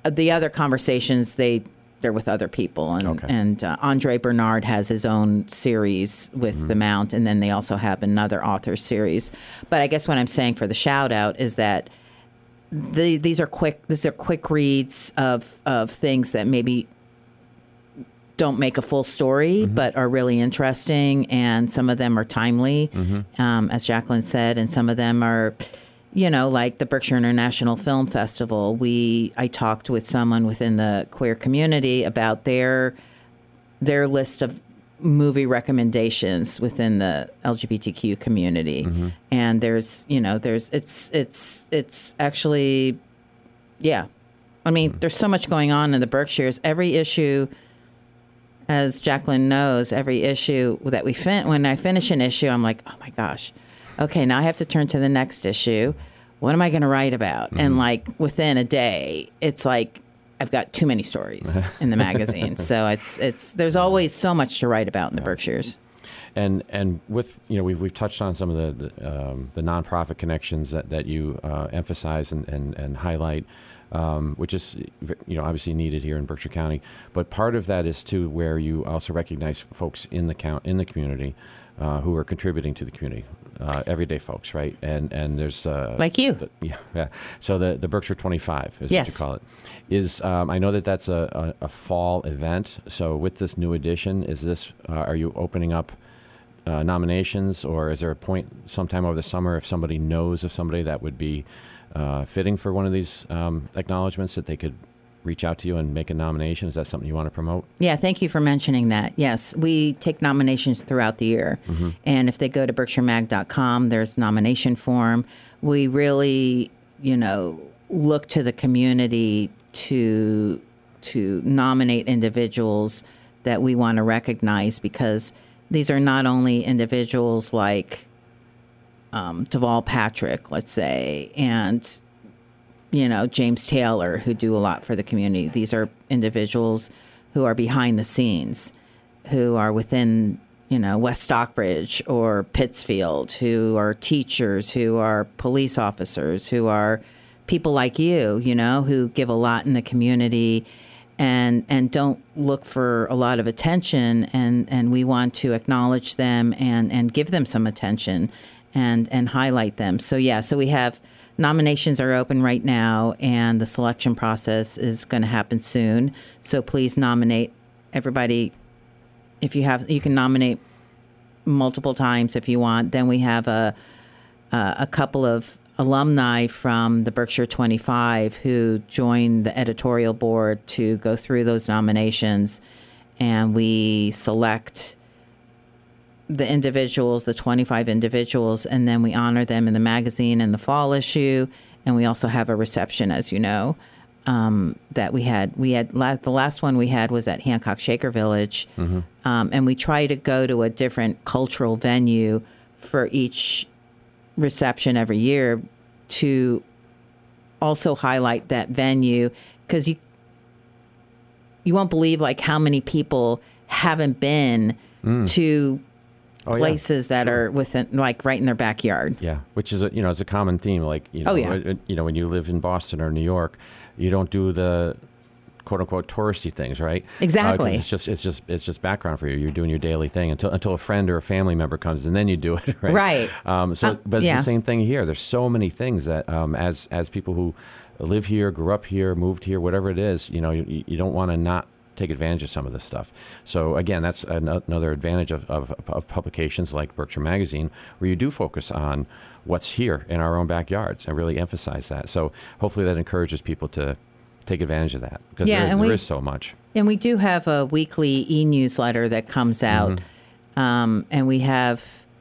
the other conversations, they they're with other people, and Okay. and uh, Andre Bernard has his own series with Mm-hmm. the Mount, and then they also have another author series. But I guess what I'm saying for the shout out is that the, these are quick. These are quick reads of of things that maybe don't make a full story, Mm-hmm. but are really interesting, and some of them are timely, Mm-hmm. um, as Jacqueline said, and some of them are, you know, like the Berkshire International Film Festival. We I talked with someone within the queer community about their their list of movie recommendations within the L G B T Q community, Mm-hmm. and there's you know there's it's it's it's actually, yeah, I mean Mm-hmm. there's so much going on in the Berkshires. Every issue, as Jacqueline knows, every issue that we fin- when I finish an issue, I'm like, oh my gosh, okay, now I have to turn to the next issue. What am I going to write about? Mm-hmm. And like within a day, it's like I've got too many stories in the magazine. So it's it's there's always so much to write about in the Berkshires. And and with you know we've we've touched on some of the the, um, the nonprofit connections that that you uh, emphasize and and, and highlight. Um, which is, you know, obviously needed here in Berkshire County, but part of that is too where you also recognize folks in the count in the community uh, who are contributing to the community, uh, everyday folks, right? And and there's uh, like you, the, yeah, yeah. So the the Berkshire twenty-five is yes. what you call it. Is um, I know that that's a, a, a fall event. So with this new edition, is this uh, are you opening up uh, nominations, or is there a point sometime over the summer if somebody knows of somebody that would be Uh, fitting for one of these um, acknowledgments that they could reach out to you and make a nomination? Is that something you want to promote? Yeah, thank you for mentioning that. Yes, we take nominations throughout the year. Mm-hmm. And if they go to berkshire mag dot com, there's nomination form. We really, you know, look to the community to to nominate individuals that we want to recognize, because these are not only individuals like Um, Deval Patrick, let's say, and, you know, James Taylor, who do a lot for the community. These are individuals who are behind the scenes, who are within, you know, West Stockbridge or Pittsfield, who are teachers, who are police officers, who are people like you, you know, who give a lot in the community and and don't look for a lot of attention. And, and we want to acknowledge them and, and give them some attention and and highlight them. So, yeah, so we have nominations are open right now, and the selection process is going to happen soon. So please nominate everybody. If you have, you can nominate multiple times if you want. Then we have a a, a couple of alumni from the Berkshire twenty-five who joined the editorial board to go through those nominations, and we select the individuals, the twenty-five individuals, and then we honor them in the magazine in the fall issue. And we also have a reception, as you know, um, that we had. We had la- the last one we had was at Hancock Shaker Village, mm-hmm. um, and we try to go to a different cultural venue for each reception every year to also highlight that venue, because you you won't believe like how many people haven't been Mm. to Oh, places yeah. that Sure. are within, like right in their backyard. Yeah, which is a, you know it's a common theme. Like you know, Oh, yeah. uh, you know when you live in Boston or New York, you don't do the quote unquote touristy things, right? Exactly. Uh, 'cause it's just it's just it's just background for you. You're doing your daily thing until until a friend or a family member comes, and then you do it, right? Right. Um, so, Uh, but it's yeah. the same thing here. There's so many things that um, as as people who live here, grew up here, moved here, whatever it is, you know, you, you don't want to not take advantage of some of this stuff. So again, that's an, another advantage of, of, of publications like Berkshire Magazine, where you do focus on what's here in our own backyards and really emphasize that. So hopefully that encourages people to take advantage of that, because Yeah, there, and there we- is so much. And we do have a weekly e-newsletter that comes out, Mm-hmm. um, and we have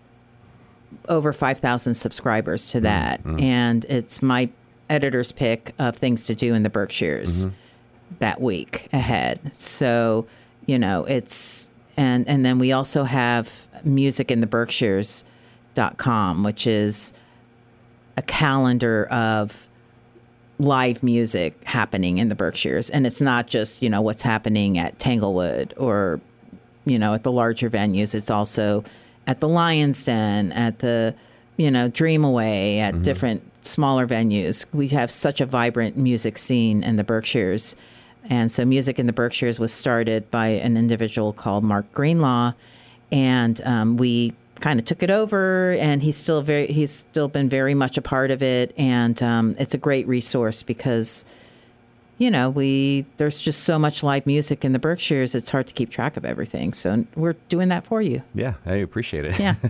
over five thousand subscribers to that. Mhm. And it's my editor's pick of things to do in the Berkshires Mhm. that week ahead. So, you know, it's, and, and then we also have music in the Berkshires dot com, which is a calendar of live music happening in the Berkshires. And it's not just, you know, what's happening at Tanglewood or, you know, at the larger venues. It's also at the Lion's Den, at the you know, Dream Away at Mhm. different smaller venues. We have such a vibrant music scene in the Berkshires. And so Music in the Berkshires was started by an individual called Mark Greenlaw. And um, we kind of took it over, and he's still very, he's still been very much a part of it. And um, it's a great resource because, you know, we, there's just so much live music in the Berkshires, it's hard to keep track of everything. So we're doing that for you. Yeah, I appreciate it. Yeah.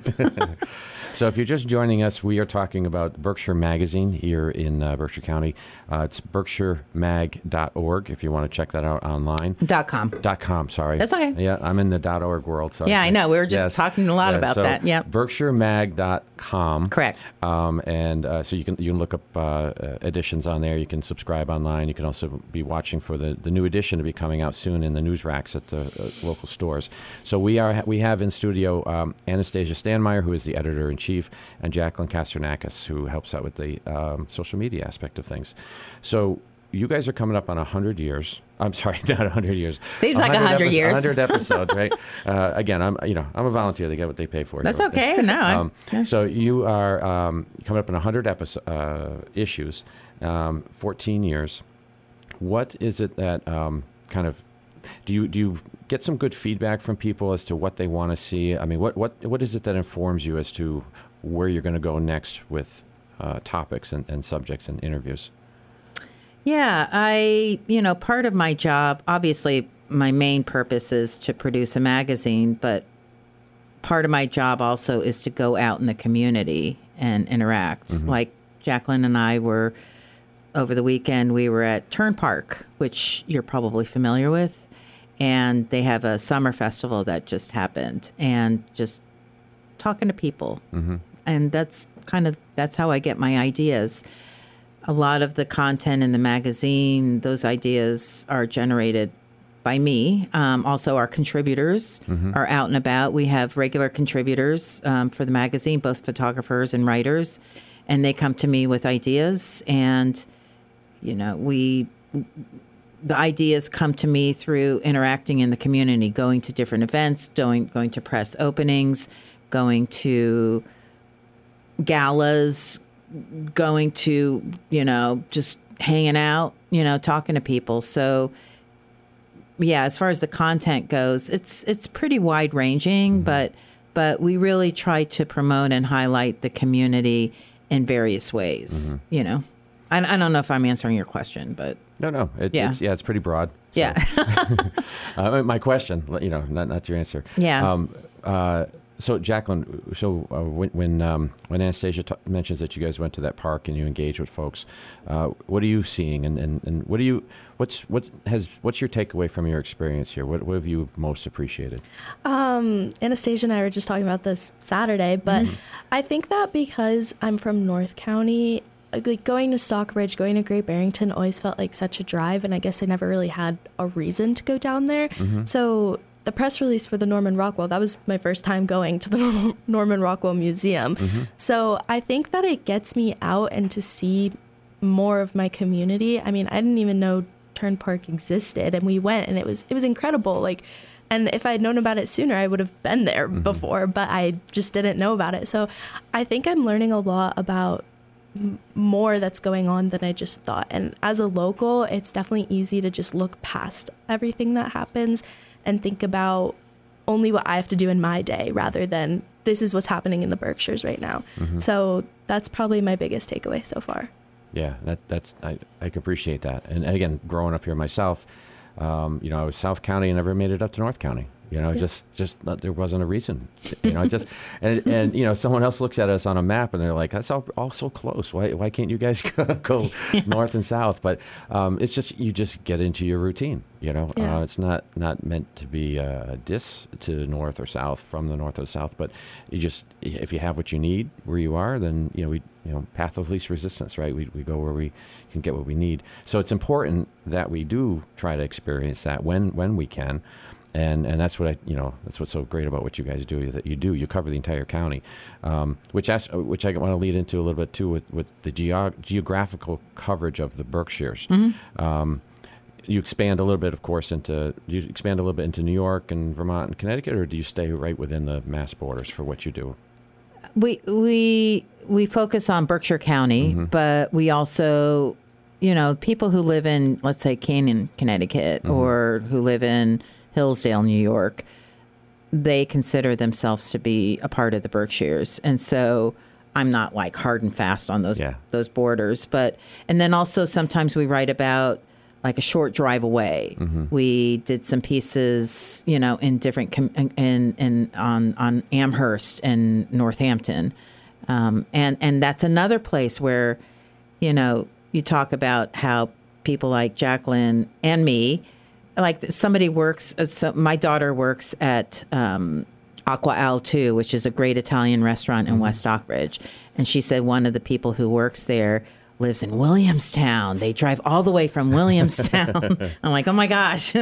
So if you're just joining us, we are talking about Berkshire Magazine here in uh, Berkshire County. Uh, it's berkshire mag dot org if you want to check that out online. Dot com. Dot com, sorry. That's okay. Yeah, I'm in the dot .org world. So Yeah, I know. We were just Yes. talking a lot Yeah, about so that. Yeah. berkshire mag dot com. Correct. Um, and uh, so you can you can look up uh, uh, editions on there. You can subscribe online. You can also be watching for the, the new edition to be coming out soon in the news racks at the uh, local stores. So we are we have in studio um, Anastasia Stanmeyer, who is the editor in chief, and Jacqueline Kasternakis, who helps out with the um, social media aspect of things. So you guys are coming up on one hundred years. I'm sorry, not one hundred years. Seems like one hundred years. one hundred episodes, right? Uh, again, I'm you know I'm a volunteer. They get what they pay for. That's So- okay. No, I- Um, yeah. So you are um, coming up on one hundred episode, uh, issues, um, fourteen years. What is it that um, kind of do you do you get some good feedback from people as to what they want to see? I mean, what what what is it that informs you as to where you're going to go next with uh, topics and, and subjects and interviews? Yeah, I, you know, part of my job, obviously, my main purpose is to produce a magazine, but part of my job also is to go out in the community and interact. Mhm. Like Jacqueline and I were, over the weekend, we were at Turn Park, which you're probably familiar with, and they have a summer festival that just happened, and just talking to people. Mm-hmm. And that's kind of, that's how I get my ideas. A lot of the content in the magazine, those ideas are generated by me. Um, also, our contributors Mhm. are out and about. We have regular contributors um, for the magazine, both photographers and writers, and they come to me with ideas. And, you know, we, the ideas come to me through interacting in the community, going to different events, going, going to press openings, going to galas, going to, you know, just hanging out, you know, talking to people. So, yeah, as far as the content goes, it's it's pretty wide ranging, but but we really try to promote and highlight the community in various ways. You know, I, I don't know if I'm answering your question, but No, no. It, Yeah. It's, yeah, it's pretty broad. So. yeah, uh, my question, you know, not not your answer. Yeah. Um, uh, so, Jacqueline, so uh, when when, um, when Anastasia t- mentions that you guys went to that park and you engage with folks, uh, what are you seeing, and, and, and what do you what's what has what's your takeaway from your experience here? What what have you most appreciated? Um, Anastasia and I were just talking about this Saturday, but Mhm. I think that because I'm from North County, like going to Stockbridge, going to Great Barrington always felt like such a drive, and I guess I never really had a reason to go down there. Mhm. So the press release for the Norman Rockwell, that was my first time going to the Norm- Norman Rockwell Museum. Mhm. So I think that it gets me out and to see more of my community. I mean, I didn't even know Turn Park existed, and we went, and it was it was incredible. Like, and if I had known about it sooner, I would have been there before, but I just didn't know about it. So I think I'm learning a lot about m- more that's going on than I just thought. And as a local, it's definitely easy to just look past everything that happens and think about only what I have to do in my day rather than this is what's happening in the Berkshires right now. Mhm. So that's probably my biggest takeaway so far. Yeah, that that's I, I can appreciate that. And, and again, growing up here myself, um, you know, I was South County and never made it up to North County. You know, Yeah. just just not, there wasn't a reason. You know, just and and you know, someone else looks at us on a map and they're like, "That's all, all so close. Why why can't you guys go, go north and south?" But um, it's just you just get into your routine. You know, Yeah. uh, it's not not meant to be a diss to north or south from the north or south, but you just if you have what you need where you are, then you know we you know path of least resistance, right? We we go where we can get what we need. So it's important that we do try to experience that when when we can. And and that's what I you know that's what's so great about what you guys do, that you do you cover the entire county, um, which as, which I want to lead into a little bit too with, with the geog- geographical coverage of the Berkshires. Mhm. Um, you expand a little bit, of course, into do you expand a little bit into New York and Vermont and Connecticut, or do you stay right within the Mass borders for what you do? we we we focus on Berkshire County, Mm-hmm. but we also, you know, people who live in, let's say, Canaan, Connecticut, Mm-hmm. or who live in Hillsdale, New York, they consider themselves to be a part of the Berkshires, and so I'm not like hard and fast on those Yeah. those borders. But and then also sometimes we write about like a short drive away. Mm-hmm. We did some pieces, you know, in different com- in, in in on on Amherst and Northampton, um, and and that's another place where, you know, you talk about how people like Jacqueline and me, like somebody works. uh, So my daughter works at um, Aqua Al too, which is a great Italian restaurant in West Stockbridge, and she said one of the people who works there lives in Williamstown. They drive all the way from Williamstown. I'm like, oh my gosh.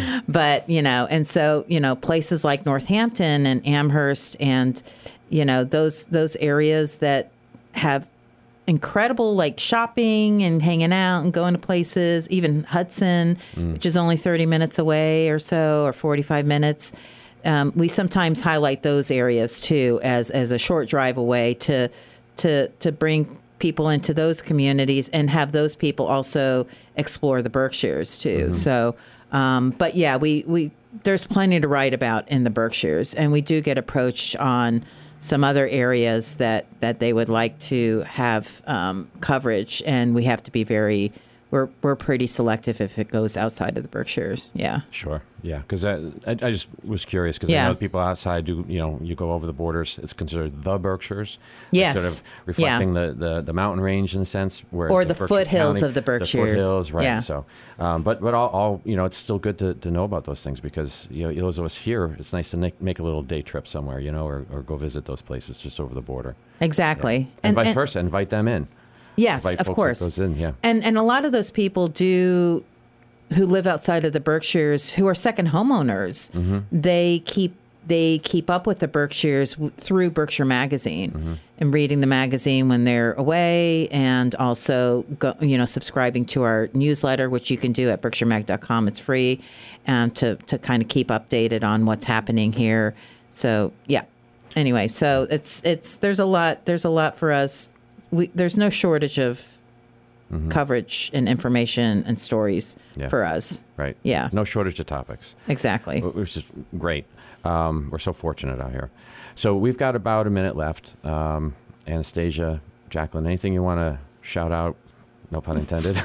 But, you know, and so, you know, places like Northampton and Amherst and, you know, those those areas that have incredible like shopping and hanging out and going to places, even Hudson, Mm. which is only thirty minutes away or so, or forty-five minutes. Um, we sometimes highlight those areas too as as a short drive away to to to bring people into those communities and have those people also explore the Berkshires too. Mm-hmm. So, um, but yeah, we, we there's plenty to write about in the Berkshires, and we do get approached on some other areas that, that they would like to have um, coverage, and we have to be very we're we're pretty selective if it goes outside of the Berkshires. Yeah. Sure. Yeah. Because I, I, I just was curious because Yeah. I know people outside do, you know, you go over the borders, it's considered the Berkshires. Yes. Sort of reflecting the, the, the mountain range in a sense. Whereas Or the Berkshire foothills County- of the Berkshires. The foothills, right. Yeah. So, um, but, but all, all, you know, it's still good to, to know about those things because, you know, those of us here, it's nice to make, make a little day trip somewhere, you know, or, or go visit those places just over the border. Exactly. Yeah. And, vice versa, invite them in. Yes, Invite of folks course. That goes in, yeah. And and a lot of those people do, who live outside of the Berkshires, who are second homeowners. Mm-hmm. They keep they keep up with the Berkshires w- through Berkshire Magazine Mm-hmm. and reading the magazine when they're away, and also go, you know subscribing to our newsletter, which you can do at berkshire mag dot com. It's free, um, to to kind of keep updated on what's happening here. So yeah. Anyway, so it's it's there's a lot there's a lot for us. We, there's no shortage of Mm-hmm. coverage and information and stories Yeah. for us. Right. Yeah. No shortage of topics. Exactly. Which is great. Um, we're so fortunate out here. So we've got about a minute left. Um, Anastasia, Jacqueline, anything you want to shout out, no pun intended,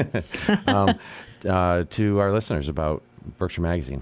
um, uh, to our listeners about Berkshire Magazine?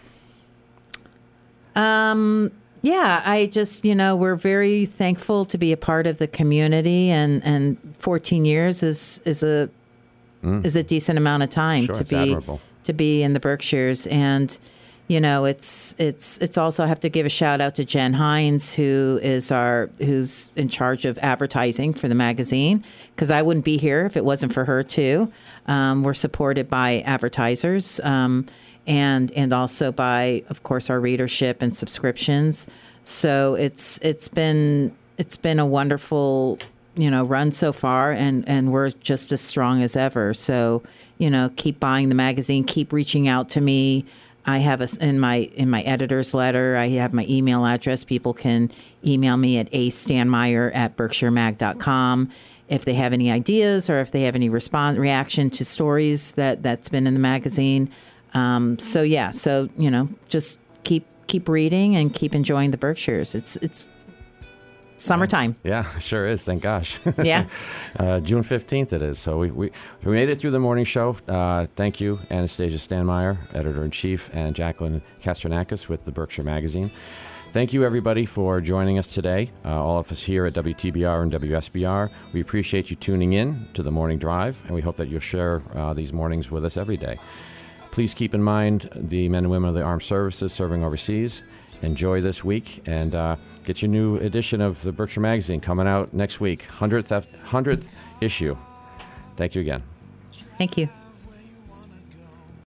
Um, yeah, I just, you know, we're very thankful to be a part of the community, and, and fourteen years is, is a, Mm. is a decent amount of time Sure, to it's be, admirable. to be in the Berkshires. And, you know, it's, it's, it's also, I have to give a shout out to Jen Hines, who is our, who's in charge of advertising for the magazine, because I wouldn't be here if it wasn't for her too. Um, we're supported by advertisers, um, and, and also by, of course, our readership and subscriptions. So it's, it's been, it's been a wonderful, you know, run so far, and, and we're just as strong as ever. So, you know, keep buying the magazine, keep reaching out to me. I have a, in my in my editor's letter, I have my email address. People can email me at a stanmeyer at berkshire mag dot com if they have any ideas or if they have any response reaction to stories that that's been in the magazine. Um, so yeah, so you know, just keep keep reading and keep enjoying the Berkshires. It's it's summertime. Yeah, sure is. Thank gosh. Yeah. uh, June fifteenth it is. So we, we, we made it through the morning show. Uh, thank you, Anastasia Stanmeyer, Editor-in-Chief, and Jacqueline Kastrenakis with the Berkshire Magazine. Thank you, everybody, for joining us today, uh, all of us here at W T B R and W S B R. We appreciate you tuning in to the Morning Drive, and we hope that you'll share uh, these mornings with us every day. Please keep in mind the men and women of the armed services serving overseas. Enjoy this week, and uh, get your new edition of the Berkshire Magazine coming out next week, hundredth, hundredth issue. Thank you again. Thank you.